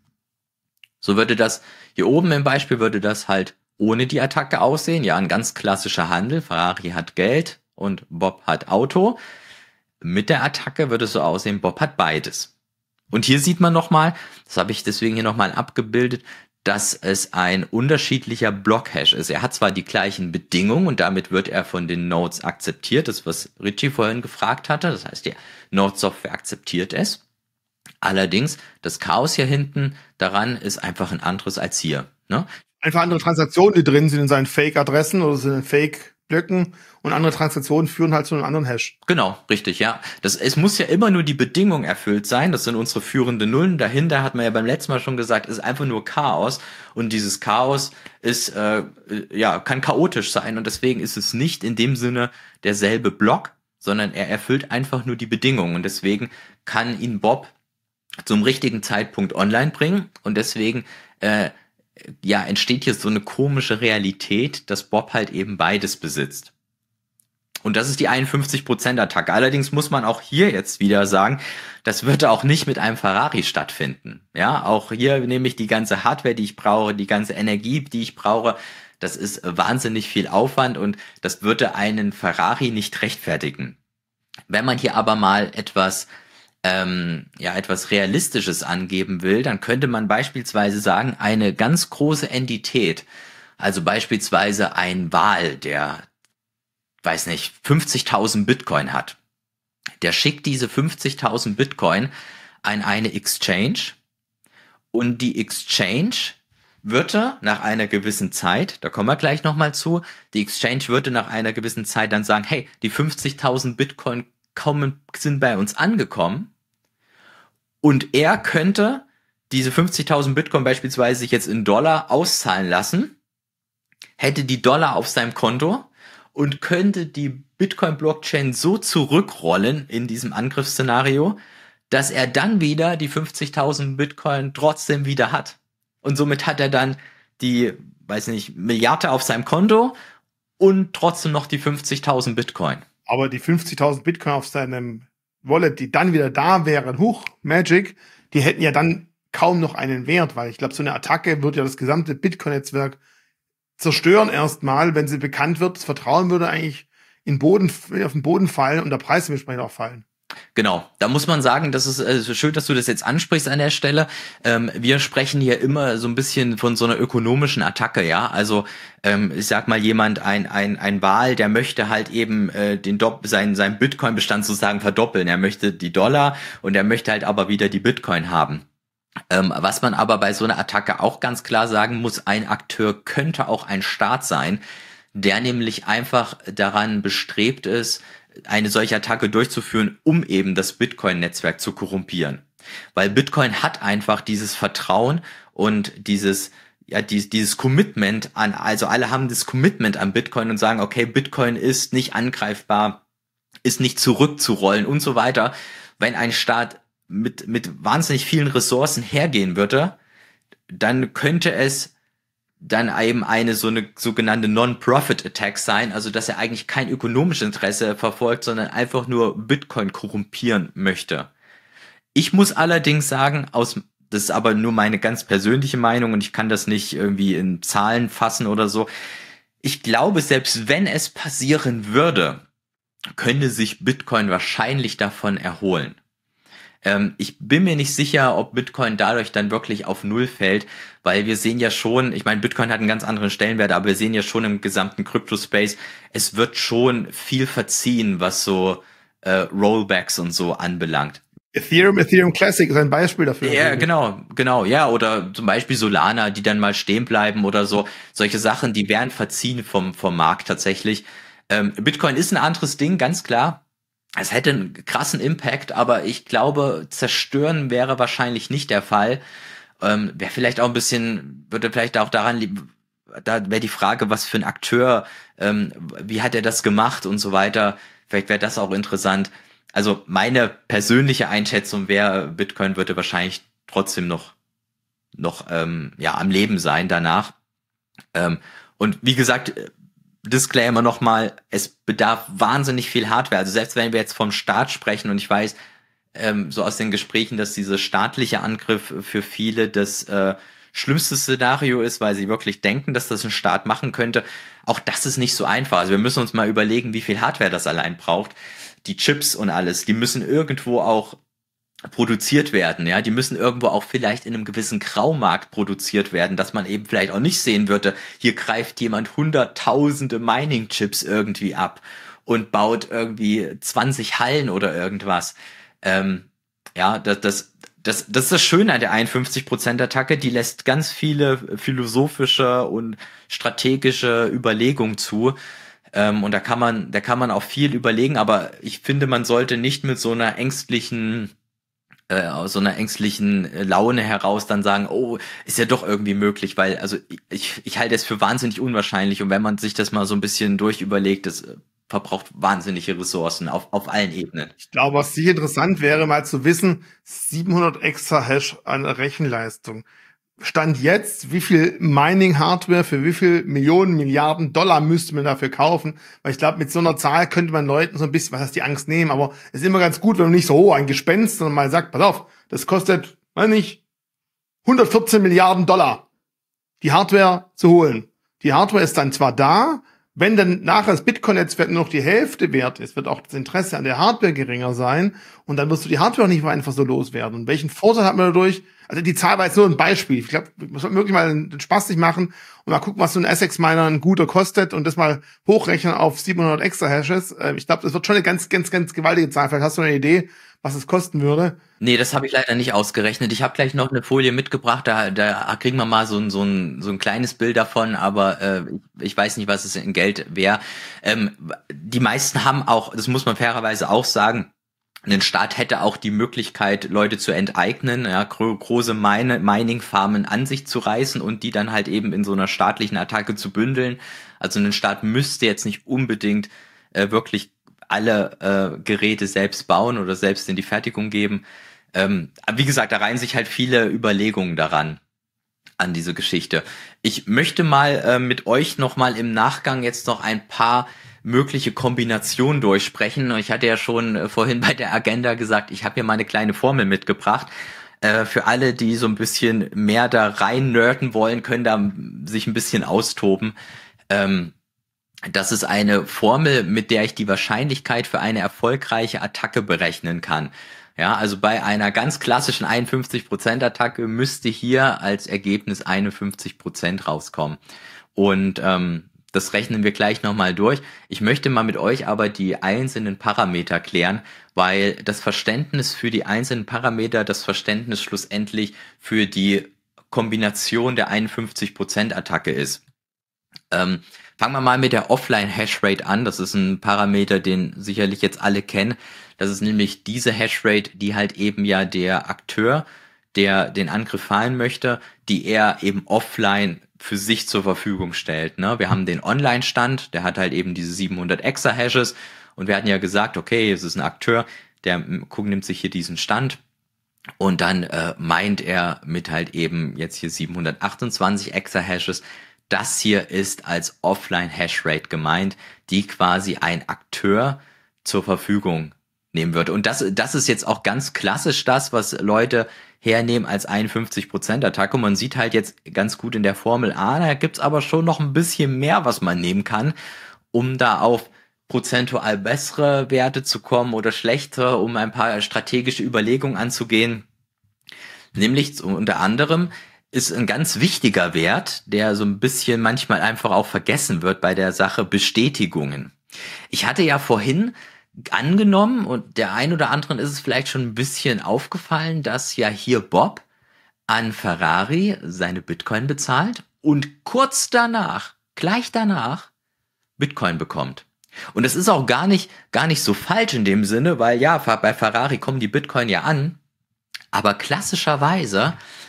So würde das, hier oben im Beispiel würde das halt ohne die Attacke aussehen. Ja, ein ganz klassischer Handel. Ferrari hat Geld und Bob hat Auto. Mit der Attacke würde es so aussehen, Bob hat beides. Und hier sieht man nochmal, das habe ich deswegen hier nochmal abgebildet, dass es ein unterschiedlicher Blockhash ist. Er hat zwar die gleichen Bedingungen und damit wird er von den Nodes akzeptiert, das was Richie vorhin gefragt hatte, das heißt die Node-Software akzeptiert es. Allerdings, das Chaos hier hinten daran ist einfach ein anderes als hier. Ne? Einfach andere Transaktionen, die drin sind in seinen Fake-Adressen oder sind in Fake-Blöcken und andere Transaktionen führen halt zu einem anderen Hash. Genau, richtig, ja. Es muss ja immer nur die Bedingung erfüllt sein. Das sind unsere führenden Nullen. Dahinter hat man ja beim letzten Mal schon gesagt, ist einfach nur Chaos. Und dieses Chaos ist, kann chaotisch sein. Und deswegen ist es nicht in dem Sinne derselbe Block, sondern er erfüllt einfach nur die Bedingungen. Und deswegen kann ihn Bob zum richtigen Zeitpunkt online bringen. Und deswegen, entsteht hier so eine komische Realität, dass Bob halt eben beides besitzt. Und das ist die 51%-Attacke. Allerdings muss man auch hier jetzt wieder sagen, das wird auch nicht mit einem Ferrari stattfinden. Ja, auch hier nehme ich die ganze Hardware, die ich brauche, die ganze Energie, die ich brauche. Das ist wahnsinnig viel Aufwand und das würde einen Ferrari nicht rechtfertigen. Wenn man hier aber mal etwas Realistisches angeben will, dann könnte man beispielsweise sagen, eine ganz große Entität, also beispielsweise ein Wal, der 50.000 Bitcoin hat. Der schickt diese 50.000 Bitcoin an eine Exchange und die Exchange würde nach einer gewissen Zeit, da kommen wir gleich nochmal zu, die Exchange würde nach einer gewissen Zeit dann sagen, hey, die 50.000 Bitcoin sind bei uns angekommen und er könnte diese 50.000 Bitcoin beispielsweise sich jetzt in Dollar auszahlen lassen, hätte die Dollar auf seinem Konto und könnte die Bitcoin-Blockchain so zurückrollen in diesem Angriffsszenario, dass er dann wieder die 50.000 Bitcoin trotzdem wieder hat. Und somit hat er dann die, Milliarde auf seinem Konto und trotzdem noch die 50.000 Bitcoin. Aber die 50.000 Bitcoin auf seinem Wallet, die dann wieder da wären, Magic, die hätten ja dann kaum noch einen Wert, weil ich glaube, so eine Attacke würde ja das gesamte Bitcoin-Netzwerk zerstören erstmal, wenn sie bekannt wird. Das Vertrauen würde eigentlich auf den Boden fallen und der Preis dementsprechend auch fallen. Genau, da muss man sagen, das ist schön, dass du das jetzt ansprichst an der Stelle. Wir sprechen hier immer so ein bisschen von so einer ökonomischen Attacke, ja. Also ich sag mal, ein Wal, der möchte halt eben seinen Bitcoin-Bestand sozusagen verdoppeln. Er möchte die Dollar und er möchte halt aber wieder die Bitcoin haben. Was man aber bei so einer Attacke auch ganz klar sagen muss, ein Akteur könnte auch ein Staat sein, der nämlich einfach daran bestrebt ist, eine solche Attacke durchzuführen, um eben das Bitcoin-Netzwerk zu korrumpieren. Weil Bitcoin hat einfach dieses Vertrauen und dieses Commitment also alle haben das Commitment an Bitcoin und sagen, okay, Bitcoin ist nicht angreifbar, ist nicht zurückzurollen und so weiter. Wenn ein Staat mit wahnsinnig vielen Ressourcen hergehen würde, dann könnte es dann eben eine so eine sogenannte Non-Profit-Attack sein, also dass er eigentlich kein ökonomisches Interesse verfolgt, sondern einfach nur Bitcoin korrumpieren möchte. Ich muss allerdings sagen, das ist aber nur meine ganz persönliche Meinung und ich kann das nicht irgendwie in Zahlen fassen oder so. Ich glaube, selbst wenn es passieren würde, könnte sich Bitcoin wahrscheinlich davon erholen. Ich bin mir nicht sicher, ob Bitcoin dadurch dann wirklich auf Null fällt, weil wir sehen ja schon, ich meine, Bitcoin hat einen ganz anderen Stellenwert, aber wir sehen ja schon im gesamten Crypto-Space, es wird schon viel verziehen, was so Rollbacks und so anbelangt. Ethereum Classic ist ein Beispiel dafür. Ja, genau, ja, oder zum Beispiel Solana, die dann mal stehen bleiben oder so. Solche Sachen, die werden verziehen vom Markt tatsächlich. Bitcoin ist ein anderes Ding, ganz klar. Es hätte einen krassen Impact, aber ich glaube, zerstören wäre wahrscheinlich nicht der Fall. Wäre vielleicht auch ein bisschen, würde vielleicht auch daran liegen, da wäre die Frage, was für ein Akteur, wie hat er das gemacht und so weiter. Vielleicht wäre das auch interessant. Also meine persönliche Einschätzung wäre, Bitcoin würde wahrscheinlich trotzdem noch ja am Leben sein danach. Und wie gesagt, Disclaimer nochmal, es bedarf wahnsinnig viel Hardware. Also selbst wenn wir jetzt vom Staat sprechen und ich weiß so aus den Gesprächen, dass dieser staatliche Angriff für viele das schlimmste Szenario ist, weil sie wirklich denken, dass das ein Staat machen könnte. Auch das ist nicht so einfach. Also wir müssen uns mal überlegen, wie viel Hardware das allein braucht. Die Chips und alles, die müssen irgendwo auch produziert werden, ja, die müssen irgendwo auch vielleicht in einem gewissen Graumarkt produziert werden, dass man eben vielleicht auch nicht sehen würde, hier greift jemand hunderttausende Mining-Chips irgendwie ab und baut irgendwie 20 Hallen oder irgendwas. Ja, das ist das Schöne an der 51%-Attacke, die lässt ganz viele philosophische und strategische Überlegungen zu. Und da kann man auch viel überlegen, aber ich finde, man sollte nicht mit aus so einer ängstlichen Laune heraus dann sagen, oh, ist ja doch irgendwie möglich, weil, also ich halte es für wahnsinnig unwahrscheinlich und wenn man sich das mal so ein bisschen durchüberlegt, das verbraucht wahnsinnige Ressourcen auf allen Ebenen. Ich glaube, was sicher interessant wäre, mal zu wissen, 700 extra Hash an Rechenleistung. Stand jetzt, wie viel Mining-Hardware für wie viel Millionen, Milliarden Dollar müsste man dafür kaufen? Weil ich glaube, mit so einer Zahl könnte man Leuten so ein bisschen, was heißt die Angst nehmen, aber es ist immer ganz gut, wenn man nicht so, oh, ein Gespenst, sondern mal sagt, pass auf, das kostet, weiß nicht, 114 Milliarden Dollar, die Hardware zu holen. Die Hardware ist dann zwar da, wenn dann nachher das Bitcoin-Netzwerk nur noch die Hälfte wert ist, wird auch das Interesse an der Hardware geringer sein und dann wirst du die Hardware auch nicht mehr einfach so loswerden. Und welchen Vorteil hat man dadurch? Also die Zahl war jetzt nur ein Beispiel. Ich glaube, wir sollten wirklich mal den Spaß nicht machen und mal gucken, was so ein Essex-Miner ein guter kostet und das mal hochrechnen auf 700 extra Hashes. Ich glaube, das wird schon eine ganz, ganz, ganz gewaltige Zahl. Vielleicht hast du eine Idee, was es kosten würde. Nee, das habe ich leider nicht ausgerechnet. Ich habe gleich noch eine Folie mitgebracht, da kriegen wir mal so ein kleines Bild davon, aber ich weiß nicht, was es in Geld wäre. Die meisten haben auch, das muss man fairerweise auch sagen, ein Staat hätte auch die Möglichkeit, Leute zu enteignen, ja, große Mining-Farmen an sich zu reißen und die dann halt eben in so einer staatlichen Attacke zu bündeln. Also ein Staat müsste jetzt nicht unbedingt wirklich alle Geräte selbst bauen oder selbst in die Fertigung geben. Aber wie gesagt, da reihen sich halt viele Überlegungen daran, an diese Geschichte. Ich möchte mal mit euch nochmal im Nachgang jetzt noch ein paar mögliche Kombinationen durchsprechen. Ich hatte ja schon vorhin bei der Agenda gesagt, ich habe hier mal eine kleine Formel mitgebracht. Für alle, die so ein bisschen mehr da rein nerden wollen, können da sich ein bisschen austoben. Das ist eine Formel, mit der ich die Wahrscheinlichkeit für eine erfolgreiche Attacke berechnen kann. Ja, also bei einer ganz klassischen 51%-Attacke müsste hier als Ergebnis 51% rauskommen. Und das rechnen wir gleich nochmal durch. Ich möchte mal mit euch aber die einzelnen Parameter klären, weil das Verständnis für die einzelnen Parameter, das Verständnis schlussendlich für die Kombination der 51%-Attacke ist. Fangen wir mal mit der Offline-Hashrate an. Das ist ein Parameter, den sicherlich jetzt alle kennen. Das ist nämlich diese Hashrate, die halt eben ja der Akteur, der den Angriff fahren möchte, die er eben offline für sich zur Verfügung stellt. Ne? Wir haben den Online-Stand, der hat halt eben diese 700 Exa-Hashes und wir hatten ja gesagt, okay, es ist ein Akteur, der nimmt sich hier diesen Stand und dann meint er mit halt eben jetzt hier 728 Exa-Hashes, das hier ist als Offline-Hashrate gemeint, die quasi ein Akteur zur Verfügung nehmen wird. Und das ist jetzt auch ganz klassisch das, was Leute hernehmen als 51%-Attacke. Man sieht halt jetzt ganz gut in der Formel A, da gibt's aber schon noch ein bisschen mehr, was man nehmen kann, um da auf prozentual bessere Werte zu kommen oder schlechtere, um ein paar strategische Überlegungen anzugehen. Nämlich unter anderem ist ein ganz wichtiger Wert, der so ein bisschen manchmal einfach auch vergessen wird bei der Sache Bestätigungen. Ich hatte ja vorhin angenommen, und der ein oder anderen ist es vielleicht schon ein bisschen aufgefallen, dass ja hier Bob an Ferrari seine Bitcoin bezahlt und kurz danach, gleich danach, Bitcoin bekommt. Und das ist auch gar nicht so falsch in dem Sinne, weil ja, bei Ferrari kommen die Bitcoin ja an, aber klassischerweise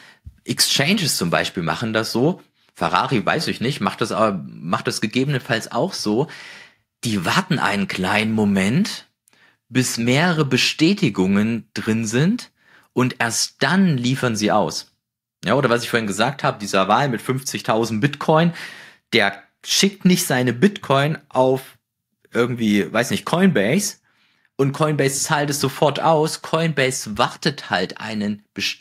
Exchanges zum Beispiel machen das so. Ferrari weiß ich nicht, macht das gegebenenfalls auch so. Die warten einen kleinen Moment, bis mehrere Bestätigungen drin sind und erst dann liefern sie aus. Ja, oder was ich vorhin gesagt habe, dieser Wahl mit 50.000 Bitcoin, der schickt nicht seine Bitcoin auf irgendwie, weiß nicht, Coinbase und Coinbase zahlt es sofort aus. Coinbase wartet halt einen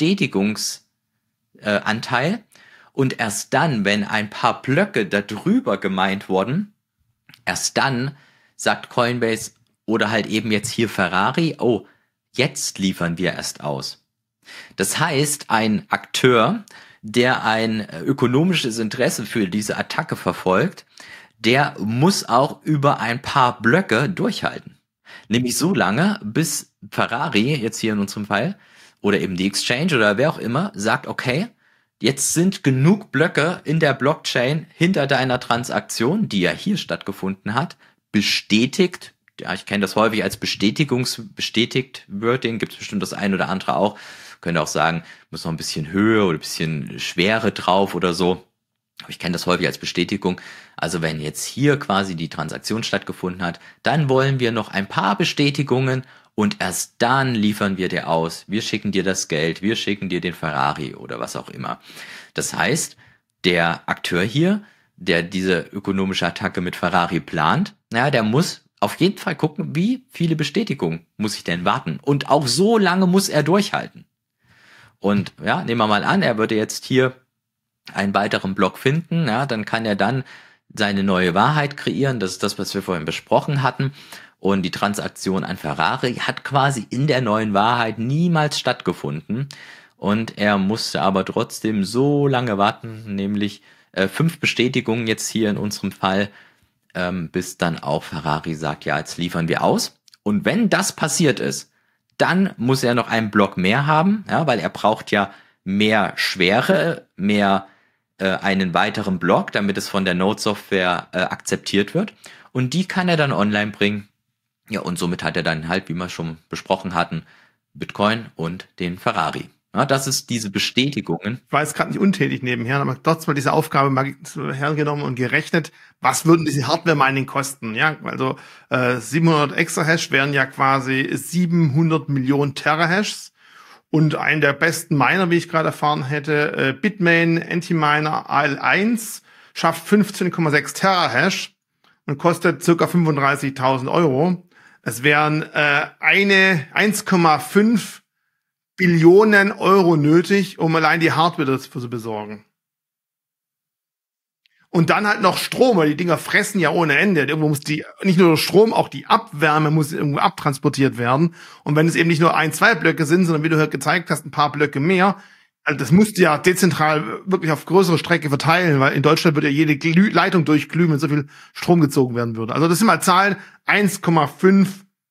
Bestätigungsanteil und erst dann, wenn ein paar Blöcke darüber gemeint wurden, erst dann sagt Coinbase oder halt eben jetzt hier Ferrari, oh, jetzt liefern wir erst aus. Das heißt, ein Akteur, der ein ökonomisches Interesse für diese Attacke verfolgt, der muss auch über ein paar Blöcke durchhalten. Nämlich so lange, bis Ferrari, jetzt hier in unserem Fall, oder eben die Exchange oder wer auch immer, sagt, okay, jetzt sind genug Blöcke in der Blockchain hinter deiner Transaktion, die ja hier stattgefunden hat, bestätigt. Ja, ich kenne das häufig als bestätigt Wording, gibt es bestimmt das ein oder andere auch. Könnte auch sagen, muss noch ein bisschen Höhe oder ein bisschen Schwere drauf oder so. Aber ich kenne das häufig als Bestätigung. Also wenn jetzt hier quasi die Transaktion stattgefunden hat, dann wollen wir noch ein paar Bestätigungen und erst dann liefern wir dir aus. Wir schicken dir das Geld, wir schicken dir den Ferrari oder was auch immer. Das heißt, der Akteur hier, der diese ökonomische Attacke mit Ferrari plant, naja, der muss auf jeden Fall gucken, wie viele Bestätigungen muss ich denn warten. Und auch so lange muss er durchhalten. Und ja, nehmen wir mal an, er würde jetzt hier einen weiteren Block finden, ja, dann kann er dann seine neue Wahrheit kreieren. Das ist das, was wir vorhin besprochen hatten. Und die Transaktion an Ferrari hat quasi in der neuen Wahrheit niemals stattgefunden. Und er musste aber trotzdem so lange warten, nämlich 5 Bestätigungen jetzt hier in unserem Fall, bis dann auch Ferrari sagt, ja, jetzt liefern wir aus. Und wenn das passiert ist, dann muss er noch einen Block mehr haben, ja, weil er braucht ja mehr Schwere, mehr einen weiteren Block, damit es von der Node-Software akzeptiert wird. Und die kann er dann online bringen. Ja, und somit hat er dann halt, wie wir schon besprochen hatten, Bitcoin und den Ferrari. Ja, das ist diese Bestätigungen. Ich war jetzt gerade nicht untätig nebenher, aber trotzdem mal diese Aufgabe mal hergenommen und gerechnet, was würden diese Hardware-Mining kosten? Ja, also 700 Exahash wären ja quasi 700 Millionen Terahashs. Und einen der besten Miner, wie ich gerade erfahren hätte, Bitmain Antiminer AL1, schafft 15,6 Terahash und kostet ca. 35.000 Euro. Es wären 1,5 Billionen Euro nötig, um allein die Hardware dafür zu besorgen. Und dann halt noch Strom, weil die Dinger fressen ja ohne Ende. Irgendwo muss nicht nur der Strom, auch die Abwärme muss irgendwo abtransportiert werden. Und wenn es eben nicht nur 1, 2 Blöcke sind, sondern wie du halt gezeigt hast, ein paar Blöcke mehr, also das musst du ja dezentral wirklich auf größere Strecke verteilen, weil in Deutschland würde ja jede Leitung durchglühen, wenn so viel Strom gezogen werden würde. Also das sind mal Zahlen, 1,5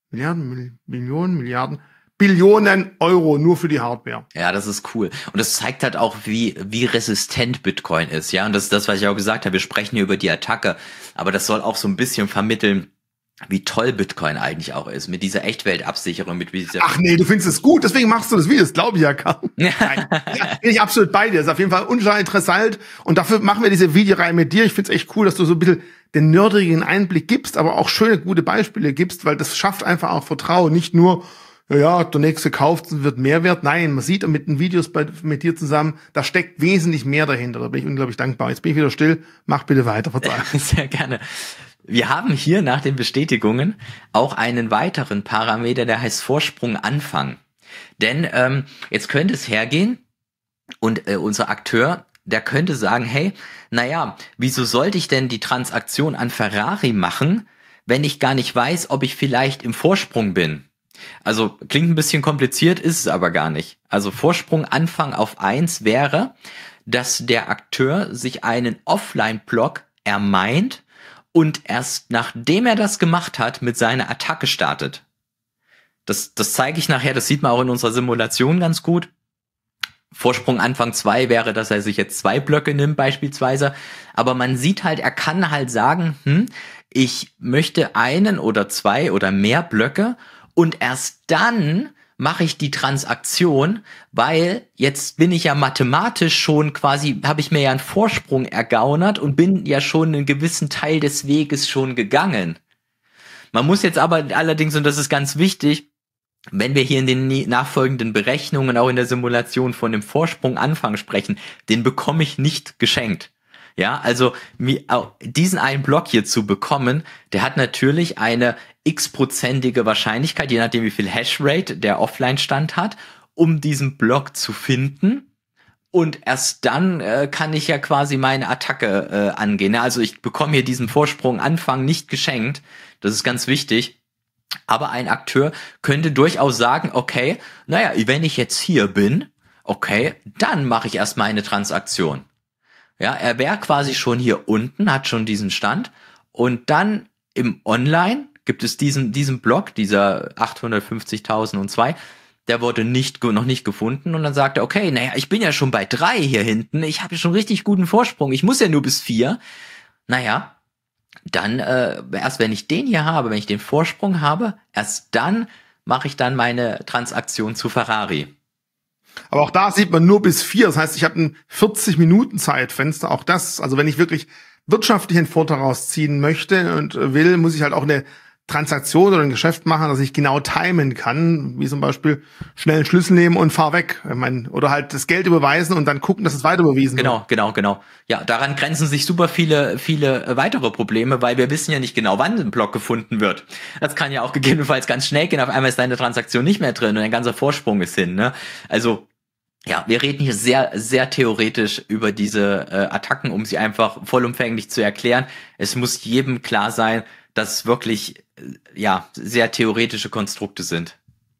Billionen Euro nur für die Hardware. Ja, das ist cool. Und das zeigt halt auch, wie resistent Bitcoin ist. Ja, und das ist das, was ich auch gesagt habe. Wir sprechen hier über die Attacke, aber das soll auch so ein bisschen vermitteln, wie toll Bitcoin eigentlich auch ist. Mit dieser Echtweltabsicherung, mit dieser. Ach nee, du findest es gut, deswegen machst du das Video, das glaube ich ja kaum. Nein, bin ich absolut bei dir. Das ist auf jeden Fall unscheinbar interessant. Und dafür machen wir diese Videoreihe mit dir. Ich finde es echt cool, dass du so ein bisschen den nerdigen Einblick gibst, aber auch schöne, gute Beispiele gibst, weil das schafft einfach auch Vertrauen. Nicht nur, ja, der nächste kauft und wird mehr wert. Nein, man sieht mit den Videos mit dir zusammen, da steckt wesentlich mehr dahinter. Da bin ich unglaublich dankbar. Jetzt bin ich wieder still. Mach bitte weiter, verzeih. Sehr gerne. Wir haben hier nach den Bestätigungen auch einen weiteren Parameter, der heißt Vorsprung Anfang. Denn jetzt könnte es hergehen und unser Akteur, der könnte sagen, hey, naja, wieso sollte ich denn die Transaktion an Ferrari machen, wenn ich gar nicht weiß, ob ich vielleicht im Vorsprung bin? Also klingt ein bisschen kompliziert, ist es aber gar nicht. Also Vorsprung Anfang auf 1 wäre, dass der Akteur sich einen Offline-Block ermeint und erst nachdem er das gemacht hat, mit seiner Attacke startet. Das zeige ich nachher, das sieht man auch in unserer Simulation ganz gut. Vorsprung Anfang 2 wäre, dass er sich jetzt 2 Blöcke nimmt beispielsweise. Aber man sieht halt, er kann halt sagen, ich möchte 1 oder 2 oder mehr Blöcke und erst dann mache ich die Transaktion, weil jetzt bin ich ja mathematisch schon quasi, habe ich mir ja einen Vorsprung ergaunert und bin ja schon einen gewissen Teil des Weges schon gegangen. Man muss jetzt aber allerdings, und das ist ganz wichtig, wenn wir hier in den nachfolgenden Berechnungen, auch in der Simulation von dem Vorsprung Anfang sprechen, den bekomme ich nicht geschenkt. Ja, also diesen einen Block hier zu bekommen, der hat natürlich eine x-prozentige Wahrscheinlichkeit, je nachdem wie viel Hashrate der Offline-Stand hat, um diesen Block zu finden. Und erst dann kann ich ja quasi meine Attacke angehen. Also ich bekomme hier diesen Vorsprung Anfang nicht geschenkt. Das ist ganz wichtig. Aber ein Akteur könnte durchaus sagen, okay, naja, wenn ich jetzt hier bin, okay, dann mache ich erstmal eine Transaktion. Ja, er wäre quasi schon hier unten, hat schon diesen Stand. Und dann im Online gibt es diesen Block, dieser 850.002, der wurde noch nicht gefunden. Und dann sagt er, okay, naja, ich bin ja schon bei 3 hier hinten. Ich habe ja schon richtig guten Vorsprung. Ich muss ja nur bis 4. Naja, dann erst wenn ich den hier habe, wenn ich den Vorsprung habe, erst dann mache ich dann meine Transaktion zu Ferrari. Aber auch da sieht man nur bis 4. Das heißt, ich habe ein 40-Minuten-Zeitfenster. Auch das, also wenn ich wirklich wirtschaftlichen Vorteil rausziehen möchte und will, muss ich halt auch eine Transaktion oder ein Geschäft machen, dass ich genau timen kann, wie zum Beispiel schnell einen Schlüssel nehmen und fahr weg. Ich meine, oder halt das Geld überweisen und dann gucken, dass es weiter überwiesen wird. Genau. Ja, daran grenzen sich super viele weitere Probleme, weil wir wissen ja nicht genau, wann ein Block gefunden wird. Das kann ja auch gegebenenfalls ganz schnell gehen. Auf einmal ist deine Transaktion nicht mehr drin und ein ganzer Vorsprung ist hin. Ne? Also ja, wir reden hier sehr, sehr theoretisch über diese Attacken, um sie einfach vollumfänglich zu erklären. Es muss jedem klar sein, dass es wirklich sehr theoretische Konstrukte sind.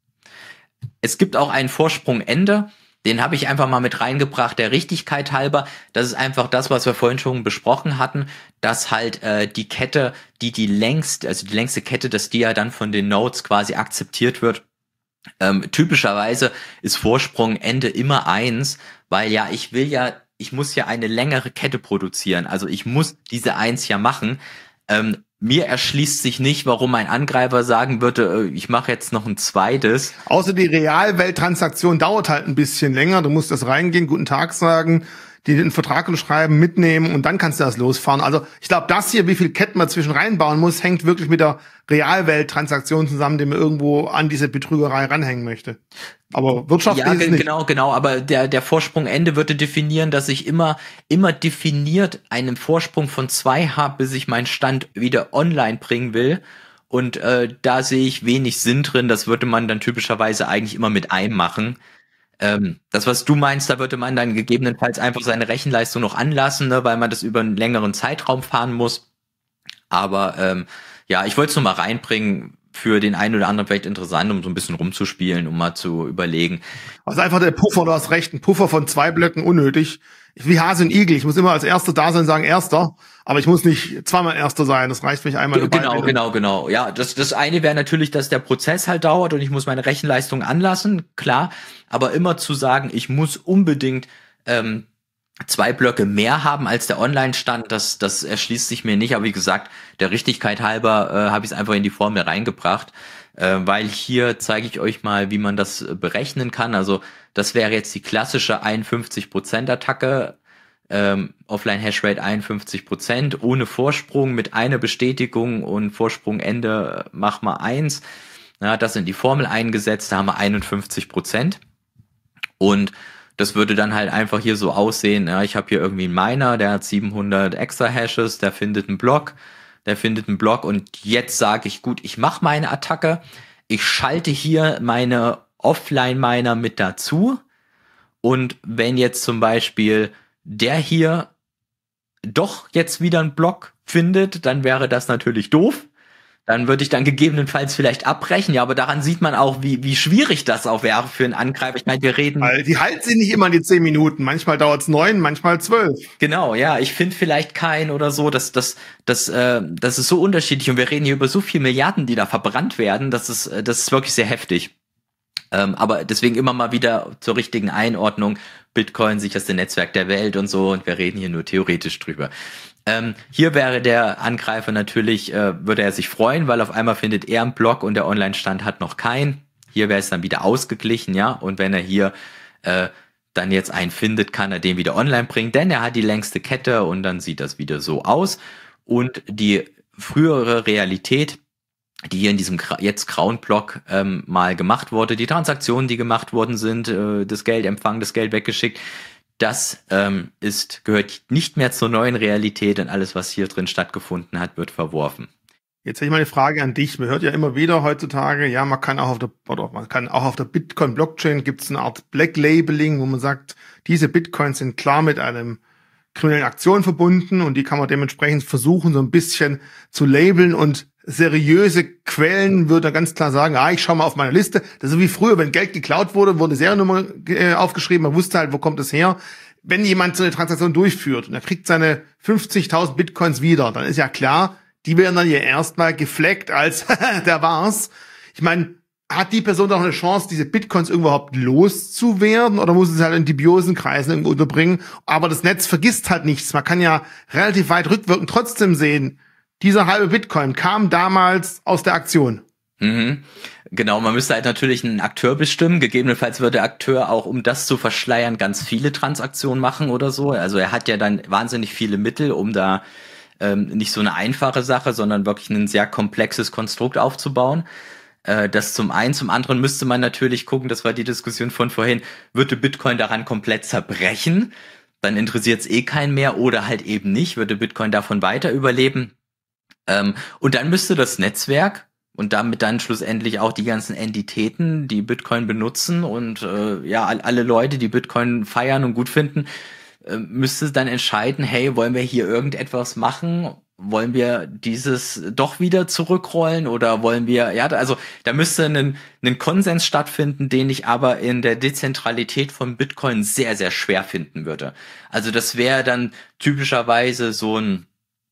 Es gibt auch einen Vorsprungende, den habe ich einfach mal mit reingebracht, der Richtigkeit halber. Das ist einfach das, was wir vorhin schon besprochen hatten, dass halt die Kette, die längste Kette, dass die ja dann von den Nodes quasi akzeptiert wird. Typischerweise ist Vorsprungende immer 1, weil ich muss ja eine längere Kette produzieren. Also ich muss diese 1 ja machen. Mir erschließt sich nicht, warum ein Angreifer sagen würde, ich mache jetzt noch ein zweites. Außer die Realwelttransaktion dauert halt ein bisschen länger. Du musst das reingehen, guten Tag sagen, den Vertrag unterschreiben, mitnehmen und dann kannst du das losfahren. Also ich glaube, das hier, wie viel Ketten man zwischen reinbauen muss, hängt wirklich mit der Realwelttransaktion zusammen, die man irgendwo an diese Betrügerei ranhängen möchte. Aber wirtschaftlich ist es nicht. Genau. Aber der Vorsprungende würde definieren, dass ich immer definiert einen Vorsprung von 2 habe, bis ich meinen Stand wieder online bringen will. Und da sehe ich wenig Sinn drin. Das würde man dann typischerweise eigentlich immer mit einem machen. Das, was du meinst, da würde man dann gegebenenfalls einfach seine Rechenleistung noch anlassen, ne, weil man das über einen längeren Zeitraum fahren muss. Aber ich wollte es nur mal reinbringen, für den einen oder anderen vielleicht interessant, um so ein bisschen rumzuspielen, um mal zu überlegen. Also einfach der Puffer, du hast recht, ein Puffer von 2 Blöcken unnötig. Wie Hase und Igel, ich muss immer als Erster da sein und sagen Erster, aber ich muss nicht zweimal Erster sein, das reicht, wenn ich einmal dabei bin. Genau. Ja, das eine wäre natürlich, dass der Prozess halt dauert und ich muss meine Rechenleistung anlassen, klar, aber immer zu sagen, ich muss unbedingt 2 Blöcke mehr haben als der Online-Stand, das erschließt sich mir nicht, aber wie gesagt, der Richtigkeit halber habe ich es einfach in die Formel reingebracht, weil hier zeige ich euch mal, wie man das berechnen kann. Also das wäre jetzt die klassische 51% Attacke, Offline-Hashrate 51%, ohne Vorsprung, mit einer Bestätigung und Vorsprungende mach mal 1. Ja, das in die Formel eingesetzt, da haben wir 51%. Und das würde dann halt einfach hier so aussehen, ja, ich habe hier irgendwie einen Miner, der hat 700 Extra-Hashes, der findet einen Block und jetzt sage ich, gut, ich mache meine Attacke, ich schalte hier meine Offline-Miner mit dazu und wenn jetzt zum Beispiel der hier doch jetzt wieder einen Block findet, dann wäre das natürlich doof. Dann würde ich dann gegebenenfalls vielleicht abbrechen. Ja, aber daran sieht man auch, wie schwierig das auch wäre für einen Angreifer. Ich meine, wir reden... Weil die halten sich nicht immer die 10 Minuten. Manchmal dauert es 9, manchmal 12. Genau, ja. Ich finde vielleicht keinen oder so. Das ist so unterschiedlich. Und wir reden hier über so viele Milliarden, die da verbrannt werden. Das ist wirklich sehr heftig. Aber deswegen immer mal wieder zur richtigen Einordnung. Bitcoin, sicherste Netzwerk der Welt und so. Und wir reden hier nur theoretisch drüber. Hier wäre der Angreifer natürlich, würde er sich freuen, weil auf einmal findet er einen Block und der Online-Stand hat noch keinen. Hier wäre es dann wieder ausgeglichen, ja. Und wenn er hier dann jetzt einen findet, kann er den wieder online bringen, denn er hat die längste Kette und dann sieht das wieder so aus. Und die frühere Realität, die hier in diesem jetzt grauen Block mal gemacht wurde, die Transaktionen, die gemacht worden sind, das Geld empfangen, das Geld weggeschickt, das gehört nicht mehr zur neuen Realität und alles, was hier drin stattgefunden hat, wird verworfen. Jetzt hätte ich mal eine Frage an dich. Man hört ja immer wieder heutzutage, ja, man kann auch auf der Bitcoin-Blockchain gibt es eine Art Black Labeling, wo man sagt, diese Bitcoins sind klar mit einem kriminellen Aktion verbunden und die kann man dementsprechend versuchen, so ein bisschen zu labeln und seriöse Quellen würde ganz klar sagen, ich schau mal auf meine Liste. Das ist so wie früher, wenn Geld geklaut wurde, wurde Seriennummer aufgeschrieben, man wusste halt, wo kommt es her. Wenn jemand so eine Transaktion durchführt und er kriegt seine 50.000 Bitcoins wieder, dann ist ja klar, die werden dann ja erstmal gefleckt als, der war's. Ich meine, hat die Person doch eine Chance, diese Bitcoins überhaupt loszuwerden oder muss es halt in dubiosen Kreisen irgendwo unterbringen? Aber das Netz vergisst halt nichts. Man kann ja relativ weit rückwirkend trotzdem sehen, dieser halbe Bitcoin kam damals aus der Aktion. Mhm. Genau, man müsste halt natürlich einen Akteur bestimmen. Gegebenenfalls würde der Akteur auch, um das zu verschleiern, ganz viele Transaktionen machen oder so. Also er hat ja dann wahnsinnig viele Mittel, um da nicht so eine einfache Sache, sondern wirklich ein sehr komplexes Konstrukt aufzubauen. Das zum einen. Zum anderen müsste man natürlich gucken, das war die Diskussion von vorhin, würde Bitcoin daran komplett zerbrechen? Dann interessiert es keinen mehr oder halt eben nicht, würde Bitcoin davon weiter überleben? Und dann müsste das Netzwerk und damit dann schlussendlich auch die ganzen Entitäten, die Bitcoin benutzen und alle Leute, die Bitcoin feiern und gut finden, müsste dann entscheiden, hey, wollen wir hier irgendetwas machen? Wollen wir dieses doch wieder zurückrollen oder wollen wir, also da müsste ein Konsens stattfinden, den ich aber in der Dezentralität von Bitcoin sehr, sehr schwer finden würde. Also das wäre dann typischerweise so ein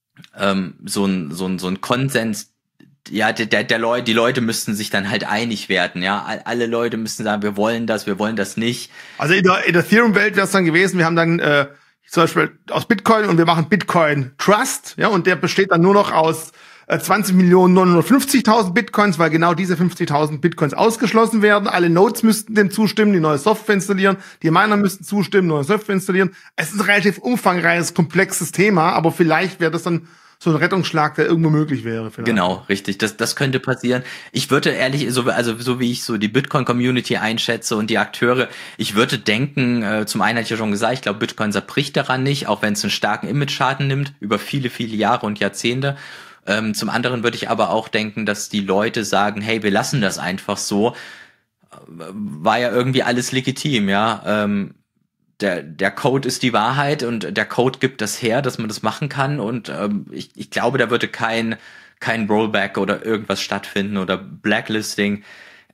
Konsens, ja, die Leute müssten sich dann halt einig werden, ja. Alle Leute müssten sagen, wir wollen das nicht. Also in der Ethereum-Welt wäre es dann gewesen, wir haben dann zum Beispiel aus Bitcoin und wir machen Bitcoin Trust, ja, und der besteht dann nur noch aus 20.950.000 Bitcoins, weil genau diese 50.000 Bitcoins ausgeschlossen werden. Alle Nodes müssten dem zustimmen, die neue Software installieren, die Miner müssten zustimmen, neue Software installieren. Es ist ein relativ umfangreiches, komplexes Thema, aber vielleicht wäre das dann so ein Rettungsschlag, der irgendwo möglich wäre. Vielleicht. Genau, richtig. Das könnte passieren. Ich würde ehrlich, so wie ich so die Bitcoin-Community einschätze und die Akteure, ich würde denken, zum einen hatte ich ja schon gesagt, ich glaube, Bitcoin zerbricht daran nicht, auch wenn es einen starken Image-Schaden nimmt, über viele, viele Jahre und Jahrzehnte. Zum anderen würde ich aber auch denken, dass die Leute sagen, hey, wir lassen das einfach so. War ja irgendwie alles legitim, ja. Der Code ist die Wahrheit und der Code gibt das her, dass man das machen kann und ich glaube, da würde kein Rollback oder irgendwas stattfinden oder Blacklisting.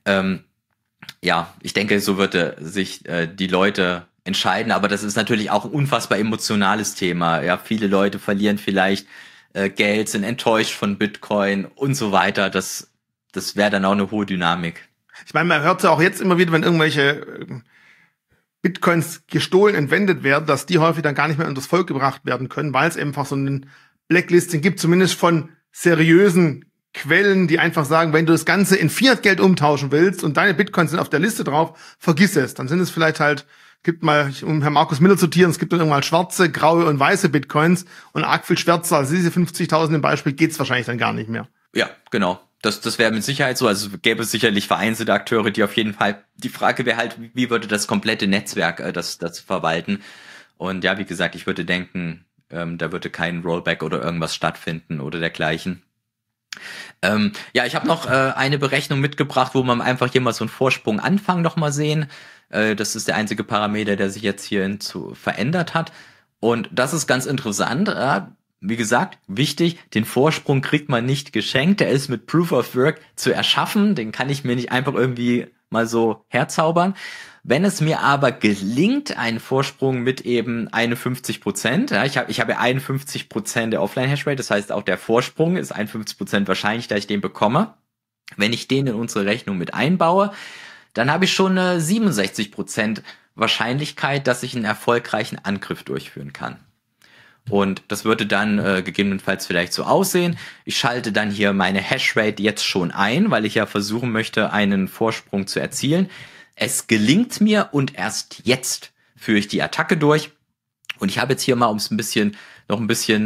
Ich denke, so würde sich die Leute entscheiden, aber das ist natürlich auch ein unfassbar emotionales Thema. Ja, viele Leute verlieren vielleicht Geld, sind enttäuscht von Bitcoin und so weiter. Das wäre dann auch eine hohe Dynamik. Ich meine, man hört ja auch jetzt immer wieder, wenn irgendwelche Bitcoins gestohlen, entwendet werden, dass die häufig dann gar nicht mehr unter das Volk gebracht werden können, weil es einfach so ein Blacklisting gibt, zumindest von seriösen Quellen, die einfach sagen, wenn du das Ganze in Fiat-Geld umtauschen willst und deine Bitcoins sind auf der Liste drauf, vergiss es. Dann sind es vielleicht halt, um Herrn Markus Miller zu zitieren, es gibt dann irgendwann schwarze, graue und weiße Bitcoins und arg viel schwärzer als diese 50.000 im Beispiel geht's wahrscheinlich dann gar nicht mehr. Ja, genau. Das wäre mit Sicherheit so. Also gäbe es sicherlich vereinzelte Akteure, die auf jeden Fall, die Frage wäre halt, wie würde das komplette Netzwerk das verwalten? Und ja, wie gesagt, ich würde denken, da würde kein Rollback oder irgendwas stattfinden oder dergleichen. Ich habe noch eine Berechnung mitgebracht, wo man einfach hier mal so einen Vorsprung Anfang noch mal sehen. Das ist der einzige Parameter, der sich jetzt hier verändert hat. Und das ist ganz interessant. Wie gesagt, wichtig, den Vorsprung kriegt man nicht geschenkt. Der ist mit Proof of Work zu erschaffen. Den kann ich mir nicht einfach irgendwie mal so herzaubern. Wenn es mir aber gelingt, einen Vorsprung mit eben 51%, ja, ich habe 51% der Offline-Hashrate, das heißt auch der Vorsprung ist 51% wahrscheinlich, dass ich den bekomme. Wenn ich den in unsere Rechnung mit einbaue, dann habe ich schon eine 67% Wahrscheinlichkeit, dass ich einen erfolgreichen Angriff durchführen kann. Und das würde dann gegebenenfalls vielleicht so aussehen. Ich schalte dann hier meine Hashrate jetzt schon ein, weil ich ja versuchen möchte, einen Vorsprung zu erzielen. Es gelingt mir und erst jetzt führe ich die Attacke durch. Und ich habe jetzt hier mal wir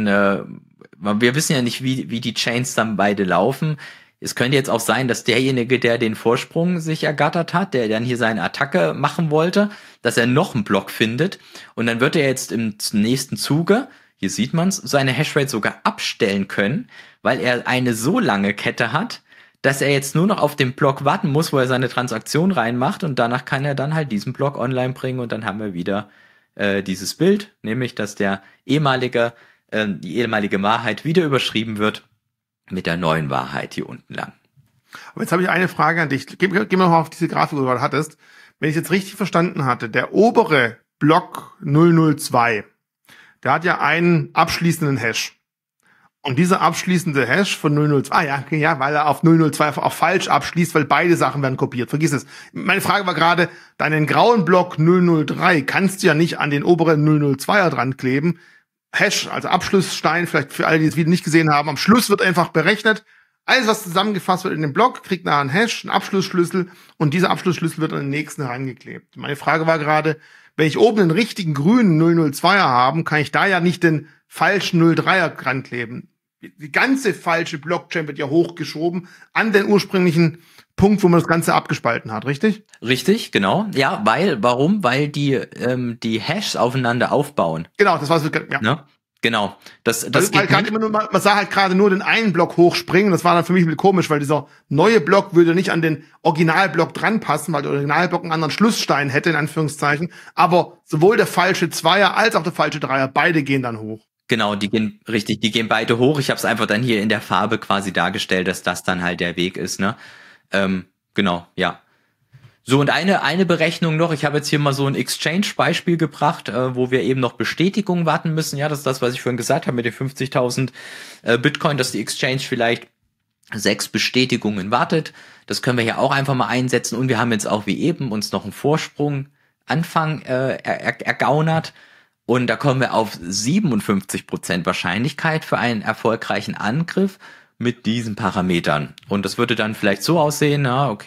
wissen ja nicht, wie die Chains dann beide laufen. Es könnte jetzt auch sein, dass derjenige, der den Vorsprung sich ergattert hat, der dann hier seine Attacke machen wollte, dass er noch einen Block findet. Und dann wird er jetzt im nächsten Zuge, hier sieht man's, seine Hashrate sogar abstellen können, weil er eine so lange Kette hat, dass er jetzt nur noch auf den Block warten muss, wo er seine Transaktion reinmacht, und danach kann er dann halt diesen Block online bringen, und dann haben wir wieder dieses Bild, nämlich dass die ehemalige Wahrheit wieder überschrieben wird mit der neuen Wahrheit hier unten lang. Aber jetzt habe ich eine Frage an dich. Geh mal noch mal auf diese Grafik, die du gerade hattest. Wenn ich jetzt richtig verstanden hatte, der obere Block 002, der hat ja einen abschließenden Hash. Und dieser abschließende Hash von 002, weil er auf 002 auch falsch abschließt, weil beide Sachen werden kopiert. Vergiss es. Meine Frage war gerade, deinen grauen Block 003 kannst du ja nicht an den oberen 002er dran kleben. Hash, also Abschlussstein, vielleicht für alle, die das Video nicht gesehen haben, am Schluss wird einfach berechnet. Alles, was zusammengefasst wird in dem Block, kriegt nachher einen Hash, einen Abschlussschlüssel, und dieser Abschlussschlüssel wird an den nächsten herangeklebt. Meine Frage war gerade, wenn ich oben den richtigen grünen 002er habe, kann ich da ja nicht den falschen 03er dran kleben. Die ganze falsche Blockchain wird ja hochgeschoben an den ursprünglichen Punkt, wo man das Ganze abgespalten hat, richtig? Richtig, genau. Ja, warum? Weil die Hashs aufeinander aufbauen. Genau, das war's. Ja. Ne? Genau. Das geht halt immer nur, man sah halt gerade nur den einen Block hochspringen. Das war dann für mich ein bisschen komisch, weil dieser neue Block würde nicht an den Originalblock dran passen, weil der Originalblock einen anderen Schlussstein hätte, in Anführungszeichen. Aber sowohl der falsche Zweier als auch der falsche Dreier, beide gehen dann hoch. Genau, die gehen beide hoch. Ich habe es einfach dann hier in der Farbe quasi dargestellt, dass das dann halt der Weg ist, ne? Genau, ja. So, und eine Berechnung noch. Ich habe jetzt hier mal so ein Exchange-Beispiel gebracht, wo wir eben noch Bestätigungen warten müssen. Ja, das ist das, was ich vorhin gesagt habe mit den 50.000 Bitcoin, dass die Exchange vielleicht 6 Bestätigungen wartet. Das können wir hier auch einfach mal einsetzen. Und wir haben jetzt auch wie eben uns noch einen Vorsprung ergaunert. Und da kommen wir auf 57% Wahrscheinlichkeit für einen erfolgreichen Angriff mit diesen Parametern. Und das würde dann vielleicht so aussehen,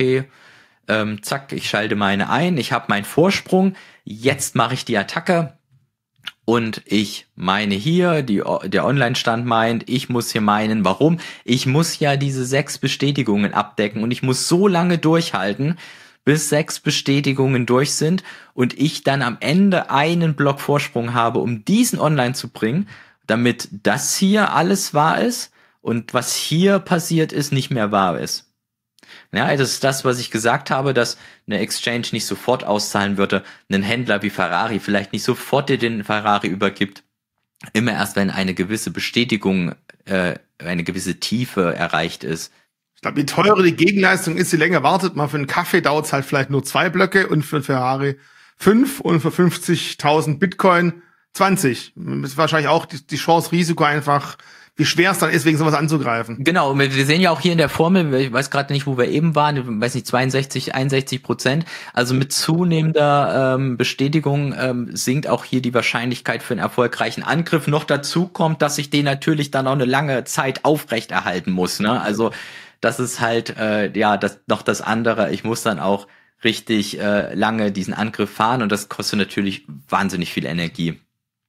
zack, ich schalte meine ein, ich habe meinen Vorsprung, jetzt mache ich die Attacke und ich meine hier, der Online-Stand meint, ich muss hier meinen, warum? Ich muss ja diese 6 Bestätigungen abdecken und ich muss so lange durchhalten, bis 6 Bestätigungen durch sind und ich dann am Ende einen Block Vorsprung habe, um diesen online zu bringen, damit das hier alles wahr ist und was hier passiert ist, nicht mehr wahr ist. Ja, das ist das, was ich gesagt habe, dass eine Exchange nicht sofort auszahlen würde, ein Händler wie Ferrari vielleicht nicht sofort dir den Ferrari übergibt. Immer erst, wenn eine gewisse Bestätigung, eine gewisse Tiefe erreicht ist. Ich glaube, je teurer die Gegenleistung ist, je länger wartet man. Für einen Kaffee dauert es halt vielleicht nur 2 Blöcke und für einen Ferrari 5 und für 50.000 Bitcoin 20. Das ist wahrscheinlich auch die Chance-Risiko einfach, wie schwer es dann ist, wegen sowas anzugreifen. Genau, wir sehen ja auch hier in der Formel, ich weiß gerade nicht, wo wir eben waren, ich weiß nicht, 61%. Also mit zunehmender Bestätigung sinkt auch hier die Wahrscheinlichkeit für einen erfolgreichen Angriff. Noch dazu kommt, dass ich den natürlich dann auch eine lange Zeit aufrechterhalten muss. Ne? Also das ist halt das andere. Ich muss dann auch richtig lange diesen Angriff fahren und das kostet natürlich wahnsinnig viel Energie.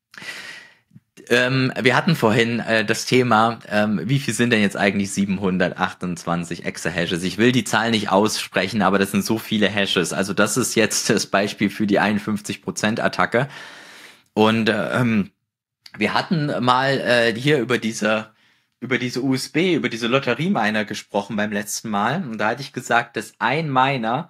Wir hatten vorhin das Thema, wie viel sind denn jetzt eigentlich 728 Exahashes? Ich will die Zahl nicht aussprechen, aber das sind so viele Hashes. Also das ist jetzt das Beispiel für die 51% Attacke. Und wir hatten mal hier über diese Lotterieminer gesprochen beim letzten Mal. Und da hatte ich gesagt, dass ein Miner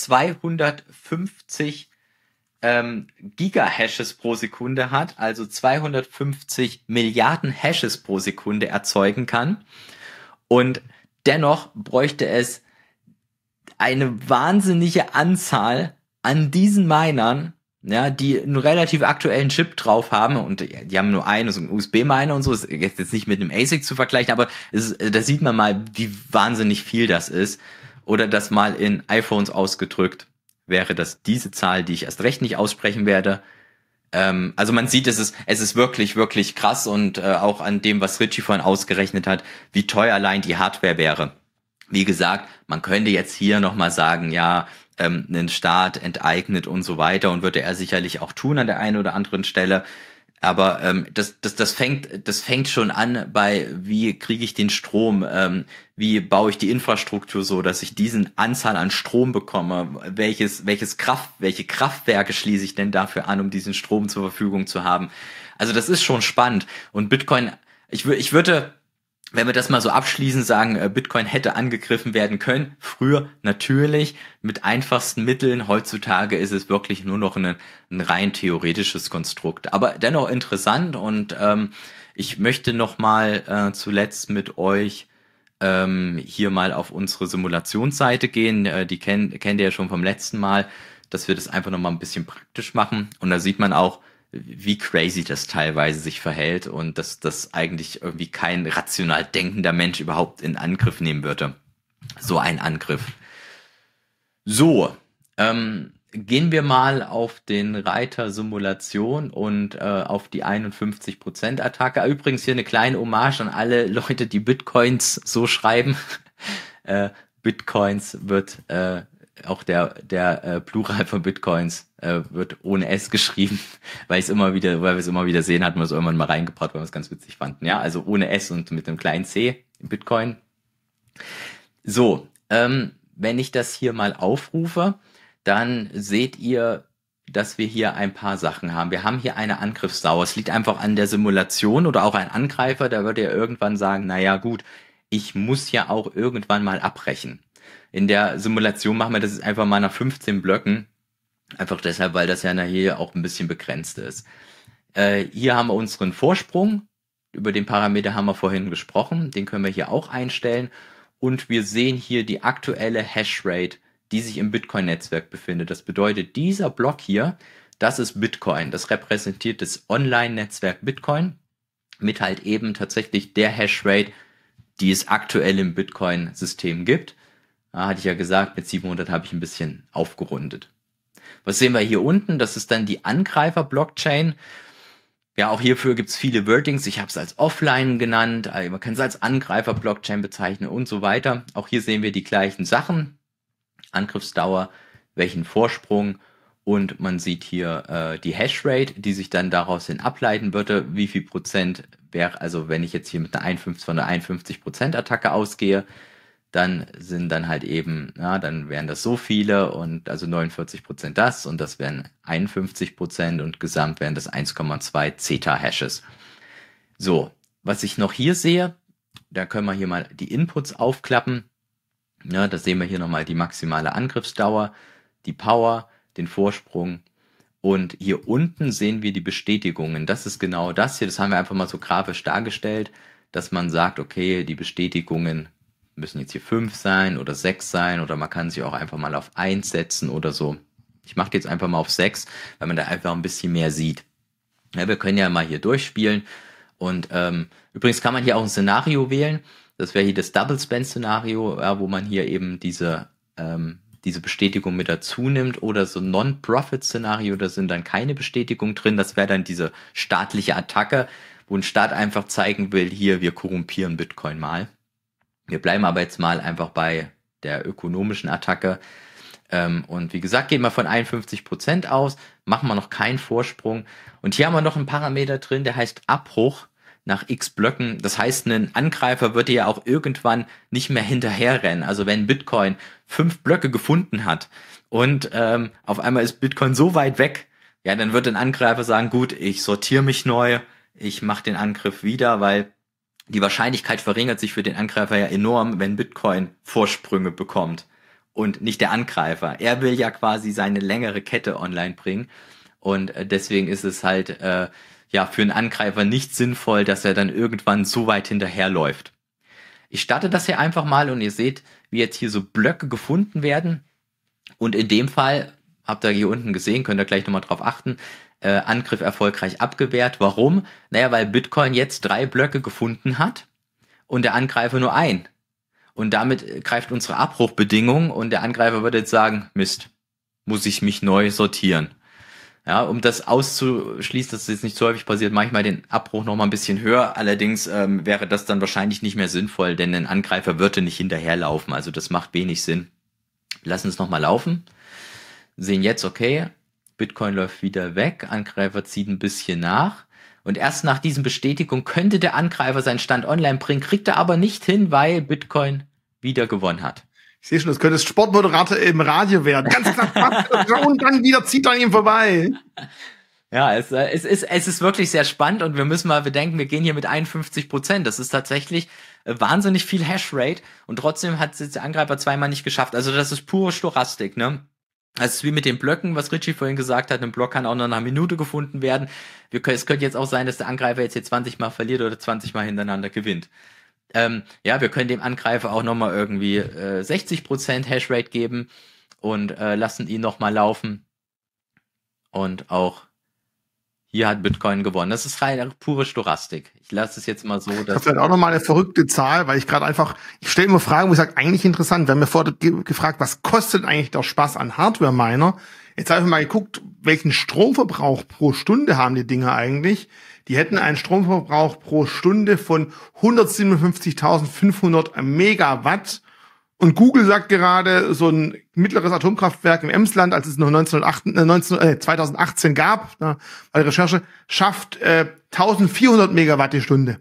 250 Gigahashes pro Sekunde hat, also 250 Milliarden Hashes pro Sekunde erzeugen kann. Und dennoch bräuchte es eine wahnsinnige Anzahl an diesen Minern, ja, die einen relativ aktuellen Chip drauf haben, und die haben nur einen, so einen USB-Miner und so, ist jetzt nicht mit einem ASIC zu vergleichen, aber da sieht man mal, wie wahnsinnig viel das ist. Oder das mal in iPhones ausgedrückt, wäre das diese Zahl, die ich erst recht nicht aussprechen werde, Also man sieht, es ist wirklich, wirklich krass und auch an dem, was Richie vorhin ausgerechnet hat, wie teuer allein die Hardware wäre. Wie gesagt, man könnte jetzt hier nochmal sagen, ja, einen Staat enteignet und so weiter und würde er sicherlich auch tun an der einen oder anderen Stelle. Aber das fängt schon an bei, wie kriege ich den Strom, wie baue ich die Infrastruktur so, dass ich diesen Anzahl an Strom bekomme, welche Kraftwerke schließe ich denn dafür an, um diesen Strom zur Verfügung zu haben. Also das ist schon spannend. Und Bitcoin, ich würde, wenn wir das mal so abschließend sagen, Bitcoin hätte angegriffen werden können. Früher natürlich mit einfachsten Mitteln. Heutzutage ist es wirklich nur noch ein rein theoretisches Konstrukt. Aber dennoch interessant und ich möchte noch mal zuletzt mit euch hier mal auf unsere Simulationsseite gehen. Die kennt ihr ja schon vom letzten Mal, dass wir das einfach noch mal ein bisschen praktisch machen. Und da sieht man auch, wie crazy das teilweise sich verhält und dass das eigentlich irgendwie kein rational denkender Mensch überhaupt in Angriff nehmen würde. So ein Angriff. So, gehen wir mal auf den Reiter Simulation und auf die 51% Attacke. Übrigens hier eine kleine Hommage an alle Leute, die Bitcoins so schreiben. Bitcoins wird auch der Plural von Bitcoins wird ohne S geschrieben, weil wir es immer wieder sehen, hatten wir es irgendwann mal reingebracht, weil wir es ganz witzig fanden. Ja, also ohne S und mit einem kleinen C, Bitcoin. So, wenn ich das hier mal aufrufe, dann seht ihr, dass wir hier ein paar Sachen haben. Wir haben hier eine Angriffsdauer. Es liegt einfach an der Simulation oder auch ein Angreifer, der würde ja irgendwann sagen, naja gut, ich muss ja auch irgendwann mal abbrechen. In der Simulation machen wir das jetzt einfach mal nach 15 Blöcken. Einfach deshalb, weil das ja hier auch ein bisschen begrenzt ist. Hier haben wir unseren Vorsprung. Über den Parameter haben wir vorhin gesprochen. Den können wir hier auch einstellen. Und wir sehen hier die aktuelle Hashrate, die sich im Bitcoin-Netzwerk befindet. Das bedeutet, dieser Block hier, das ist Bitcoin. Das repräsentiert das Online-Netzwerk Bitcoin mit halt eben tatsächlich der Hashrate, die es aktuell im Bitcoin-System gibt. Hatte ich ja gesagt, mit 700 habe ich ein bisschen aufgerundet. Was sehen wir hier unten? Das ist dann die Angreifer-Blockchain. Ja, auch hierfür gibt es viele Wordings. Ich habe es als Offline genannt. Man kann es als Angreifer-Blockchain bezeichnen und so weiter. Auch hier sehen wir die gleichen Sachen. Angriffsdauer, welchen Vorsprung und man sieht hier die Hashrate, die sich dann daraus hin ableiten würde. Wie viel Prozent wäre, also wenn ich jetzt hier mit einer 51% Attacke ausgehe, dann sind dann halt eben, ja, dann wären das so viele und also 49% das und das wären 51% und gesamt wären das 1,2 Zeta-Hashes. So, was ich noch hier sehe, da können wir hier mal die Inputs aufklappen. Ja, da sehen wir hier nochmal die maximale Angriffsdauer, die Power, den Vorsprung und hier unten sehen wir die Bestätigungen. Das ist genau das hier, das haben wir einfach mal so grafisch dargestellt, dass man sagt, okay, die Bestätigungen müssen jetzt hier 5 sein oder 6 sein oder man kann sich auch einfach mal auf 1 setzen oder so. Ich mache jetzt einfach mal auf 6, weil man da einfach ein bisschen mehr sieht. Ja, wir können ja mal hier durchspielen und übrigens kann man hier auch ein Szenario wählen. Das wäre hier das Double Spend Szenario, ja, wo man hier eben diese Bestätigung mit dazu nimmt oder so Non-Profit Szenario, da sind dann keine Bestätigung drin. Das wäre dann diese staatliche Attacke, wo ein Staat einfach zeigen will, hier, wir korrumpieren Bitcoin mal. Wir bleiben aber jetzt mal einfach bei der ökonomischen Attacke. Und wie gesagt, gehen wir von 51% aus, machen wir noch keinen Vorsprung. Und hier haben wir noch einen Parameter drin, der heißt Abbruch nach x Blöcken. Das heißt, ein Angreifer würde ja auch irgendwann nicht mehr hinterherrennen. Also wenn Bitcoin 5 Blöcke gefunden hat und auf einmal ist Bitcoin so weit weg, ja, dann wird ein Angreifer sagen, gut, ich sortiere mich neu, ich mache den Angriff wieder, weil die Wahrscheinlichkeit verringert sich für den Angreifer ja enorm, wenn Bitcoin Vorsprünge bekommt und nicht der Angreifer. Er will ja quasi seine längere Kette online bringen und deswegen ist es halt ja für einen Angreifer nicht sinnvoll, dass er dann irgendwann so weit hinterherläuft. Ich starte das hier einfach mal und ihr seht, wie jetzt hier so Blöcke gefunden werden und in dem Fall, habt ihr hier unten gesehen, könnt ihr gleich nochmal drauf achten, Angriff erfolgreich abgewehrt. Warum? Naja, weil Bitcoin jetzt 3 Blöcke gefunden hat und der Angreifer nur ein. Und damit greift unsere Abbruchbedingung und der Angreifer würde jetzt sagen, Mist, muss ich mich neu sortieren. Ja, um das auszuschließen, dass es jetzt nicht so häufig passiert, mache ich mal den Abbruch noch mal ein bisschen höher. Allerdings wäre das dann wahrscheinlich nicht mehr sinnvoll, denn ein Angreifer würde nicht hinterherlaufen. Also das macht wenig Sinn. Wir lassen es noch mal laufen. Sehen jetzt, okay, Bitcoin läuft wieder weg, Angreifer zieht ein bisschen nach. Und erst nach diesen Bestätigung könnte der Angreifer seinen Stand online bringen, kriegt er aber nicht hin, weil Bitcoin wieder gewonnen hat. Ich sehe schon, das könnte Sportmoderator im Radio werden. Ganz knapp und dann wieder zieht er an ihm vorbei. Ja, es ist wirklich sehr spannend und wir müssen mal bedenken, wir gehen hier mit 51%. Das ist tatsächlich wahnsinnig viel Hashrate und trotzdem hat es der Angreifer zweimal nicht geschafft. Also das ist pure Stochastik, ne? Das ist wie mit den Blöcken, was Richie vorhin gesagt hat. Ein Block kann auch noch nach einer Minute gefunden werden. Es könnte jetzt auch sein, dass der Angreifer jetzt hier 20 Mal verliert oder 20 Mal hintereinander gewinnt. Ja, wir können dem Angreifer auch nochmal irgendwie 60% Hashrate geben und lassen ihn nochmal laufen. Und auch hier hat Bitcoin gewonnen. Das ist rein pure Stochastik. Ich lasse es jetzt mal so. Das ist halt auch nochmal eine verrückte Zahl, weil ich stelle immer Fragen, wo ich sage, eigentlich interessant. Wir haben mir vorher gefragt, was kostet eigentlich der Spaß an Hardware-Miner? Jetzt habe ich mal geguckt, welchen Stromverbrauch pro Stunde haben die Dinger eigentlich. Die hätten einen Stromverbrauch pro Stunde von 157.500 Megawatt. Und Google sagt gerade, so ein mittleres Atomkraftwerk im Emsland, als es noch 2018 gab, bei der Recherche, schafft 1400 Megawatt die Stunde.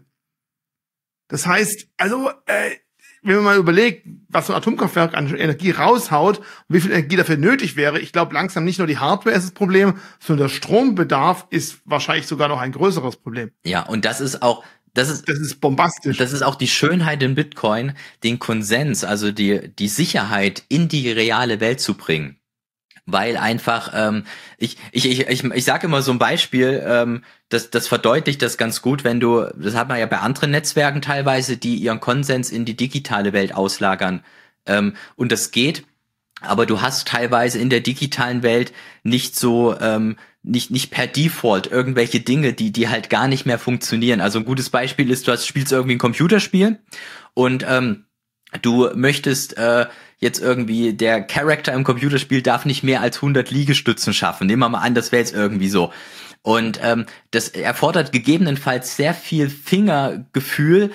Das heißt, also, wenn man mal überlegt, was so ein Atomkraftwerk an Energie raushaut und wie viel Energie dafür nötig wäre, ich glaube langsam nicht nur die Hardware ist das Problem, sondern der Strombedarf ist wahrscheinlich sogar noch ein größeres Problem. Ja, und das ist auch Das ist bombastisch. Das ist auch die Schönheit in Bitcoin, den Konsens, also die Sicherheit in die reale Welt zu bringen. Weil einfach, ich sage immer so ein Beispiel, das verdeutlicht das ganz gut, das hat man ja bei anderen Netzwerken teilweise, die ihren Konsens in die digitale Welt auslagern. Und das geht, aber du hast teilweise in der digitalen Welt nicht so, nicht per Default irgendwelche Dinge, die halt gar nicht mehr funktionieren. Also ein gutes Beispiel ist, spielst irgendwie ein Computerspiel und du möchtest jetzt irgendwie, der Charakter im Computerspiel darf nicht mehr als 100 Liegestützen schaffen. Nehmen wir mal an, das wäre jetzt irgendwie so. Und das erfordert gegebenenfalls sehr viel Fingergefühl,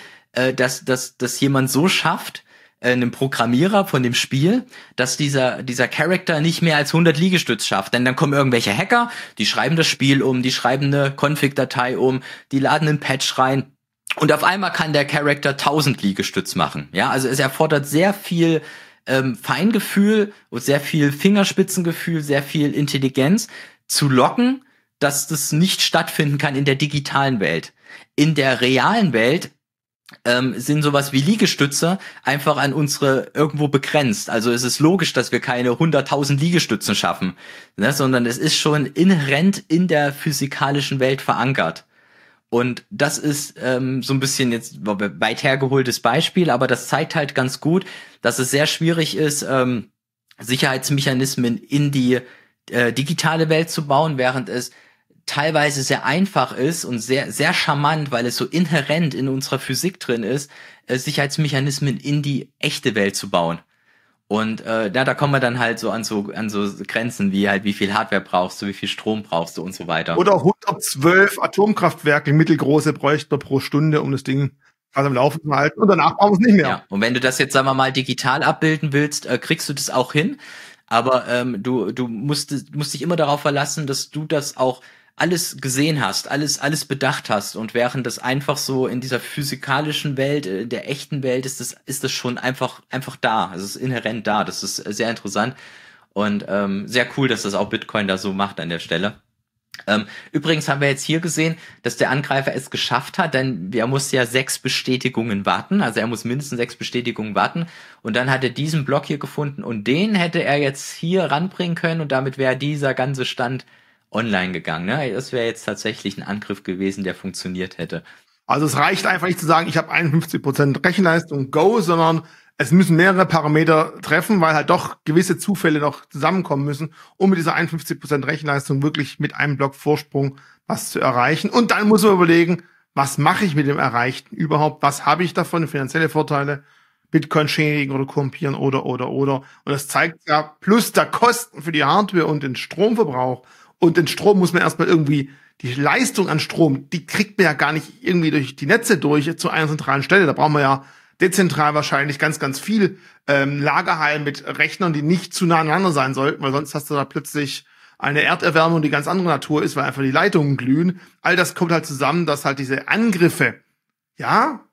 dass jemand so schafft, einem Programmierer von dem Spiel, dass dieser Charakter nicht mehr als 100 Liegestütz schafft. Denn dann kommen irgendwelche Hacker, die schreiben das Spiel um, die schreiben eine Config-Datei um, die laden einen Patch rein und auf einmal kann der Charakter 1000 Liegestütz machen. Ja, also es erfordert sehr viel Feingefühl und sehr viel Fingerspitzengefühl, sehr viel Intelligenz zu locken, dass das nicht stattfinden kann in der digitalen Welt. In der realen Welt sind sowas wie Liegestütze einfach an unsere irgendwo begrenzt. Also es ist logisch, dass wir keine 100.000 Liegestützen schaffen, ne, sondern es ist schon inhärent in der physikalischen Welt verankert. Und das ist so ein bisschen jetzt weit hergeholtes Beispiel, aber das zeigt halt ganz gut, dass es sehr schwierig ist, Sicherheitsmechanismen in die digitale Welt zu bauen, während es teilweise sehr einfach ist und sehr, sehr charmant, weil es so inhärent in unserer Physik drin ist, Sicherheitsmechanismen in die echte Welt zu bauen. Und da kommen wir dann halt so an so Grenzen, wie halt, wie viel Hardware brauchst du, wie viel Strom brauchst du und so weiter. Oder 112 Atomkraftwerke, mittelgroße, bräuchte man pro Stunde, um das Ding am Laufen zu halten. Und danach brauchen wir es nicht mehr. Ja, und wenn du das jetzt, sagen wir mal, digital abbilden willst, kriegst du das auch hin. Aber du musst dich immer darauf verlassen, dass du das auch alles gesehen hast, alles bedacht hast, und während das einfach so in dieser physikalischen Welt, der echten Welt, ist das schon einfach da. Also es ist inhärent da. Das ist sehr interessant und sehr cool, dass das auch Bitcoin da so macht an der Stelle. Übrigens haben wir jetzt hier gesehen, dass der Angreifer es geschafft hat, denn er muss ja 6 Bestätigungen warten, also er muss mindestens 6 Bestätigungen warten, und dann hat er diesen Block hier gefunden und den hätte er jetzt hier ranbringen können und damit wäre dieser ganze Stand online gegangen. Ne? Das wäre jetzt tatsächlich ein Angriff gewesen, der funktioniert hätte. Also es reicht einfach nicht zu sagen, ich habe 51% Rechenleistung, go, sondern es müssen mehrere Parameter treffen, weil halt doch gewisse Zufälle noch zusammenkommen müssen, um mit dieser 51% Rechenleistung wirklich mit einem Block Vorsprung was zu erreichen. Und dann muss man überlegen, was mache ich mit dem Erreichten überhaupt? Was habe ich davon? Finanzielle Vorteile, Bitcoin schädigen oder korrumpieren oder. Und das zeigt ja, plus der Kosten für die Hardware und den Stromverbrauch, Und den Strom muss man erstmal irgendwie, die Leistung an Strom, die kriegt man ja gar nicht irgendwie durch die Netze durch zu einer zentralen Stelle. Da brauchen wir ja dezentral wahrscheinlich ganz, ganz viel Lagerhallen mit Rechnern, die nicht zu nah aneinander sein sollten, weil sonst hast du da plötzlich eine Erderwärmung, die ganz andere Natur ist, weil einfach die Leitungen glühen. All das kommt halt zusammen, dass halt diese Angriffe, ja,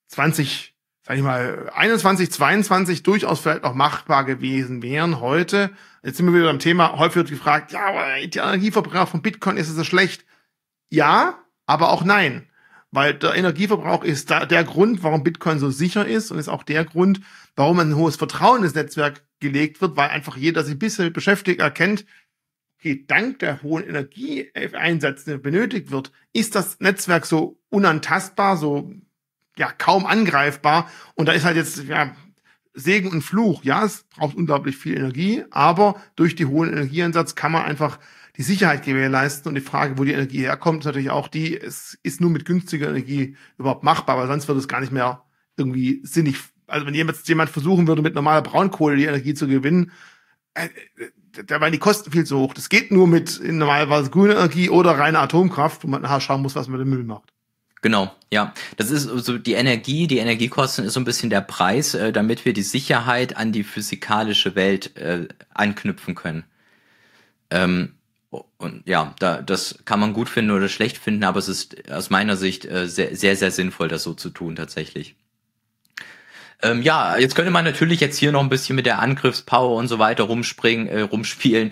21, 22 durchaus vielleicht auch machbar gewesen wären heute. Jetzt sind wir wieder beim Thema, häufig wird gefragt, ja, aber der Energieverbrauch von Bitcoin, ist es so schlecht? Ja, aber auch nein. Weil der Energieverbrauch ist der Grund, warum Bitcoin so sicher ist und ist auch der Grund, warum ein hohes Vertrauen in das Netzwerk gelegt wird, weil einfach jeder, der sich ein bisschen beschäftigt, erkennt, okay, dank der hohen Energieeinsätze, die benötigt wird, ist das Netzwerk so unantastbar, so ja kaum angreifbar. Und da ist halt jetzt ja Segen und Fluch. Ja, es braucht unglaublich viel Energie, aber durch die hohen Energieeinsatz kann man einfach die Sicherheit gewährleisten. Und die Frage, wo die Energie herkommt, ist natürlich auch die, es ist nur mit günstiger Energie überhaupt machbar, weil sonst wird es gar nicht mehr irgendwie sinnig. Also wenn jemand versuchen würde, mit normaler Braunkohle die Energie zu gewinnen, da waren die Kosten viel zu hoch. Das geht nur mit normalerweise grüner Energie oder reiner Atomkraft, wo man nachher schauen muss, was man mit dem Müll macht. Genau, ja. Das ist so die Energiekosten ist so ein bisschen der Preis, damit wir die Sicherheit an die physikalische Welt anknüpfen können. Und ja, das kann man gut finden oder schlecht finden, aber es ist aus meiner Sicht sehr, sehr, sehr sinnvoll, das so zu tun tatsächlich. Ja, jetzt könnte man natürlich jetzt hier noch ein bisschen mit der Angriffspower und so weiter rumspielen,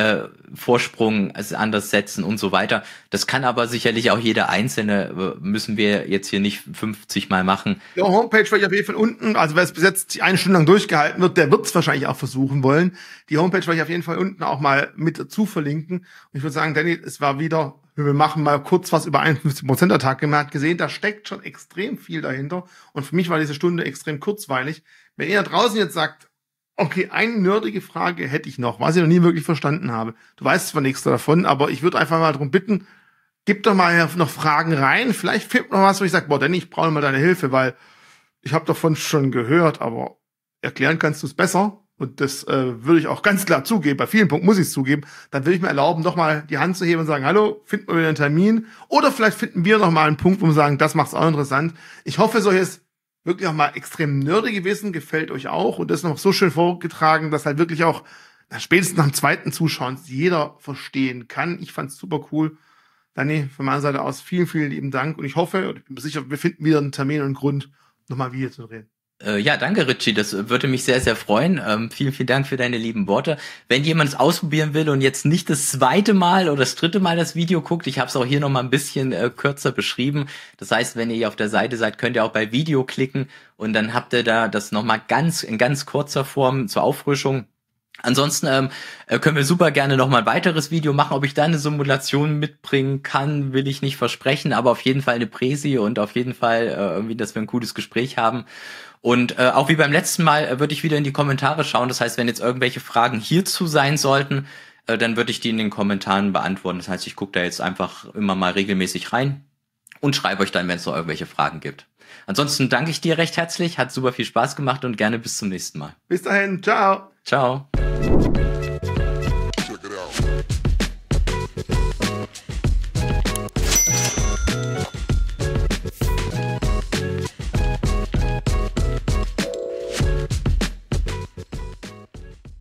Vorsprung anders setzen und so weiter. Das kann aber sicherlich auch jeder Einzelne, müssen wir jetzt hier nicht 50 Mal machen. Die Homepage werde ich auf jeden Fall unten, also wer es bis jetzt 1 Stunde lang durchgehalten wird, der wird es wahrscheinlich auch versuchen wollen. Die Homepage werde ich auf jeden Fall unten auch mal mit dazu verlinken. Und ich würde sagen, Danny, es war wieder, wir machen mal kurz was über 51% Attacke. Man hat gesehen, da steckt schon extrem viel dahinter. Und für mich war diese Stunde extrem kurzweilig. Wenn ihr da draußen jetzt sagt, okay, eine nerdige Frage hätte ich noch, was ich noch nie wirklich verstanden habe. Du weißt zwar nichts davon, aber ich würde einfach mal darum bitten, gib doch mal noch Fragen rein. Vielleicht fehlt noch was, wo ich sage, boah, Danny, ich brauche mal deine Hilfe, weil ich habe davon schon gehört, aber erklären kannst du es besser. Und das würde ich auch ganz klar zugeben. Bei vielen Punkten muss ich es zugeben. Dann will ich mir erlauben, noch mal die Hand zu heben und sagen, hallo, finden wir wieder einen Termin. Oder vielleicht finden wir noch mal einen Punkt, wo wir sagen, das macht es auch interessant. Ich hoffe, solches wirklich auch mal extrem nerdige Wissen gefällt euch auch. Und das noch so schön vorgetragen, dass halt wirklich auch spätestens nach dem zweiten Zuschauen jeder verstehen kann. Ich fand's super cool. Danny, von meiner Seite aus vielen, vielen lieben Dank. Und ich hoffe, und ich bin sicher, wir finden wieder einen Termin und einen Grund, nochmal wieder zu reden. Ja, danke, Richie. Das würde mich sehr, sehr freuen. Vielen, vielen Dank für deine lieben Worte. Wenn jemand es ausprobieren will und jetzt nicht das 2. Mal oder das 3. Mal das Video guckt, ich habe es auch hier nochmal ein bisschen kürzer beschrieben. Das heißt, wenn ihr hier auf der Seite seid, könnt ihr auch bei Video klicken und dann habt ihr da das nochmal in ganz kurzer Form zur Auffrischung. Ansonsten können wir super gerne noch mal ein weiteres Video machen. Ob ich da eine Simulation mitbringen kann, will ich nicht versprechen, aber auf jeden Fall eine Präsi und auf jeden Fall irgendwie, dass wir ein cooles Gespräch haben. Und auch wie beim letzten Mal würde ich wieder in die Kommentare schauen. Das heißt, wenn jetzt irgendwelche Fragen hierzu sein sollten, dann würde ich die in den Kommentaren beantworten. Das heißt, ich gucke da jetzt einfach immer mal regelmäßig rein und schreibe euch dann, wenn es noch irgendwelche Fragen gibt. Ansonsten danke ich dir recht herzlich, hat super viel Spaß gemacht und gerne bis zum nächsten Mal. Bis dahin, ciao. Ciao.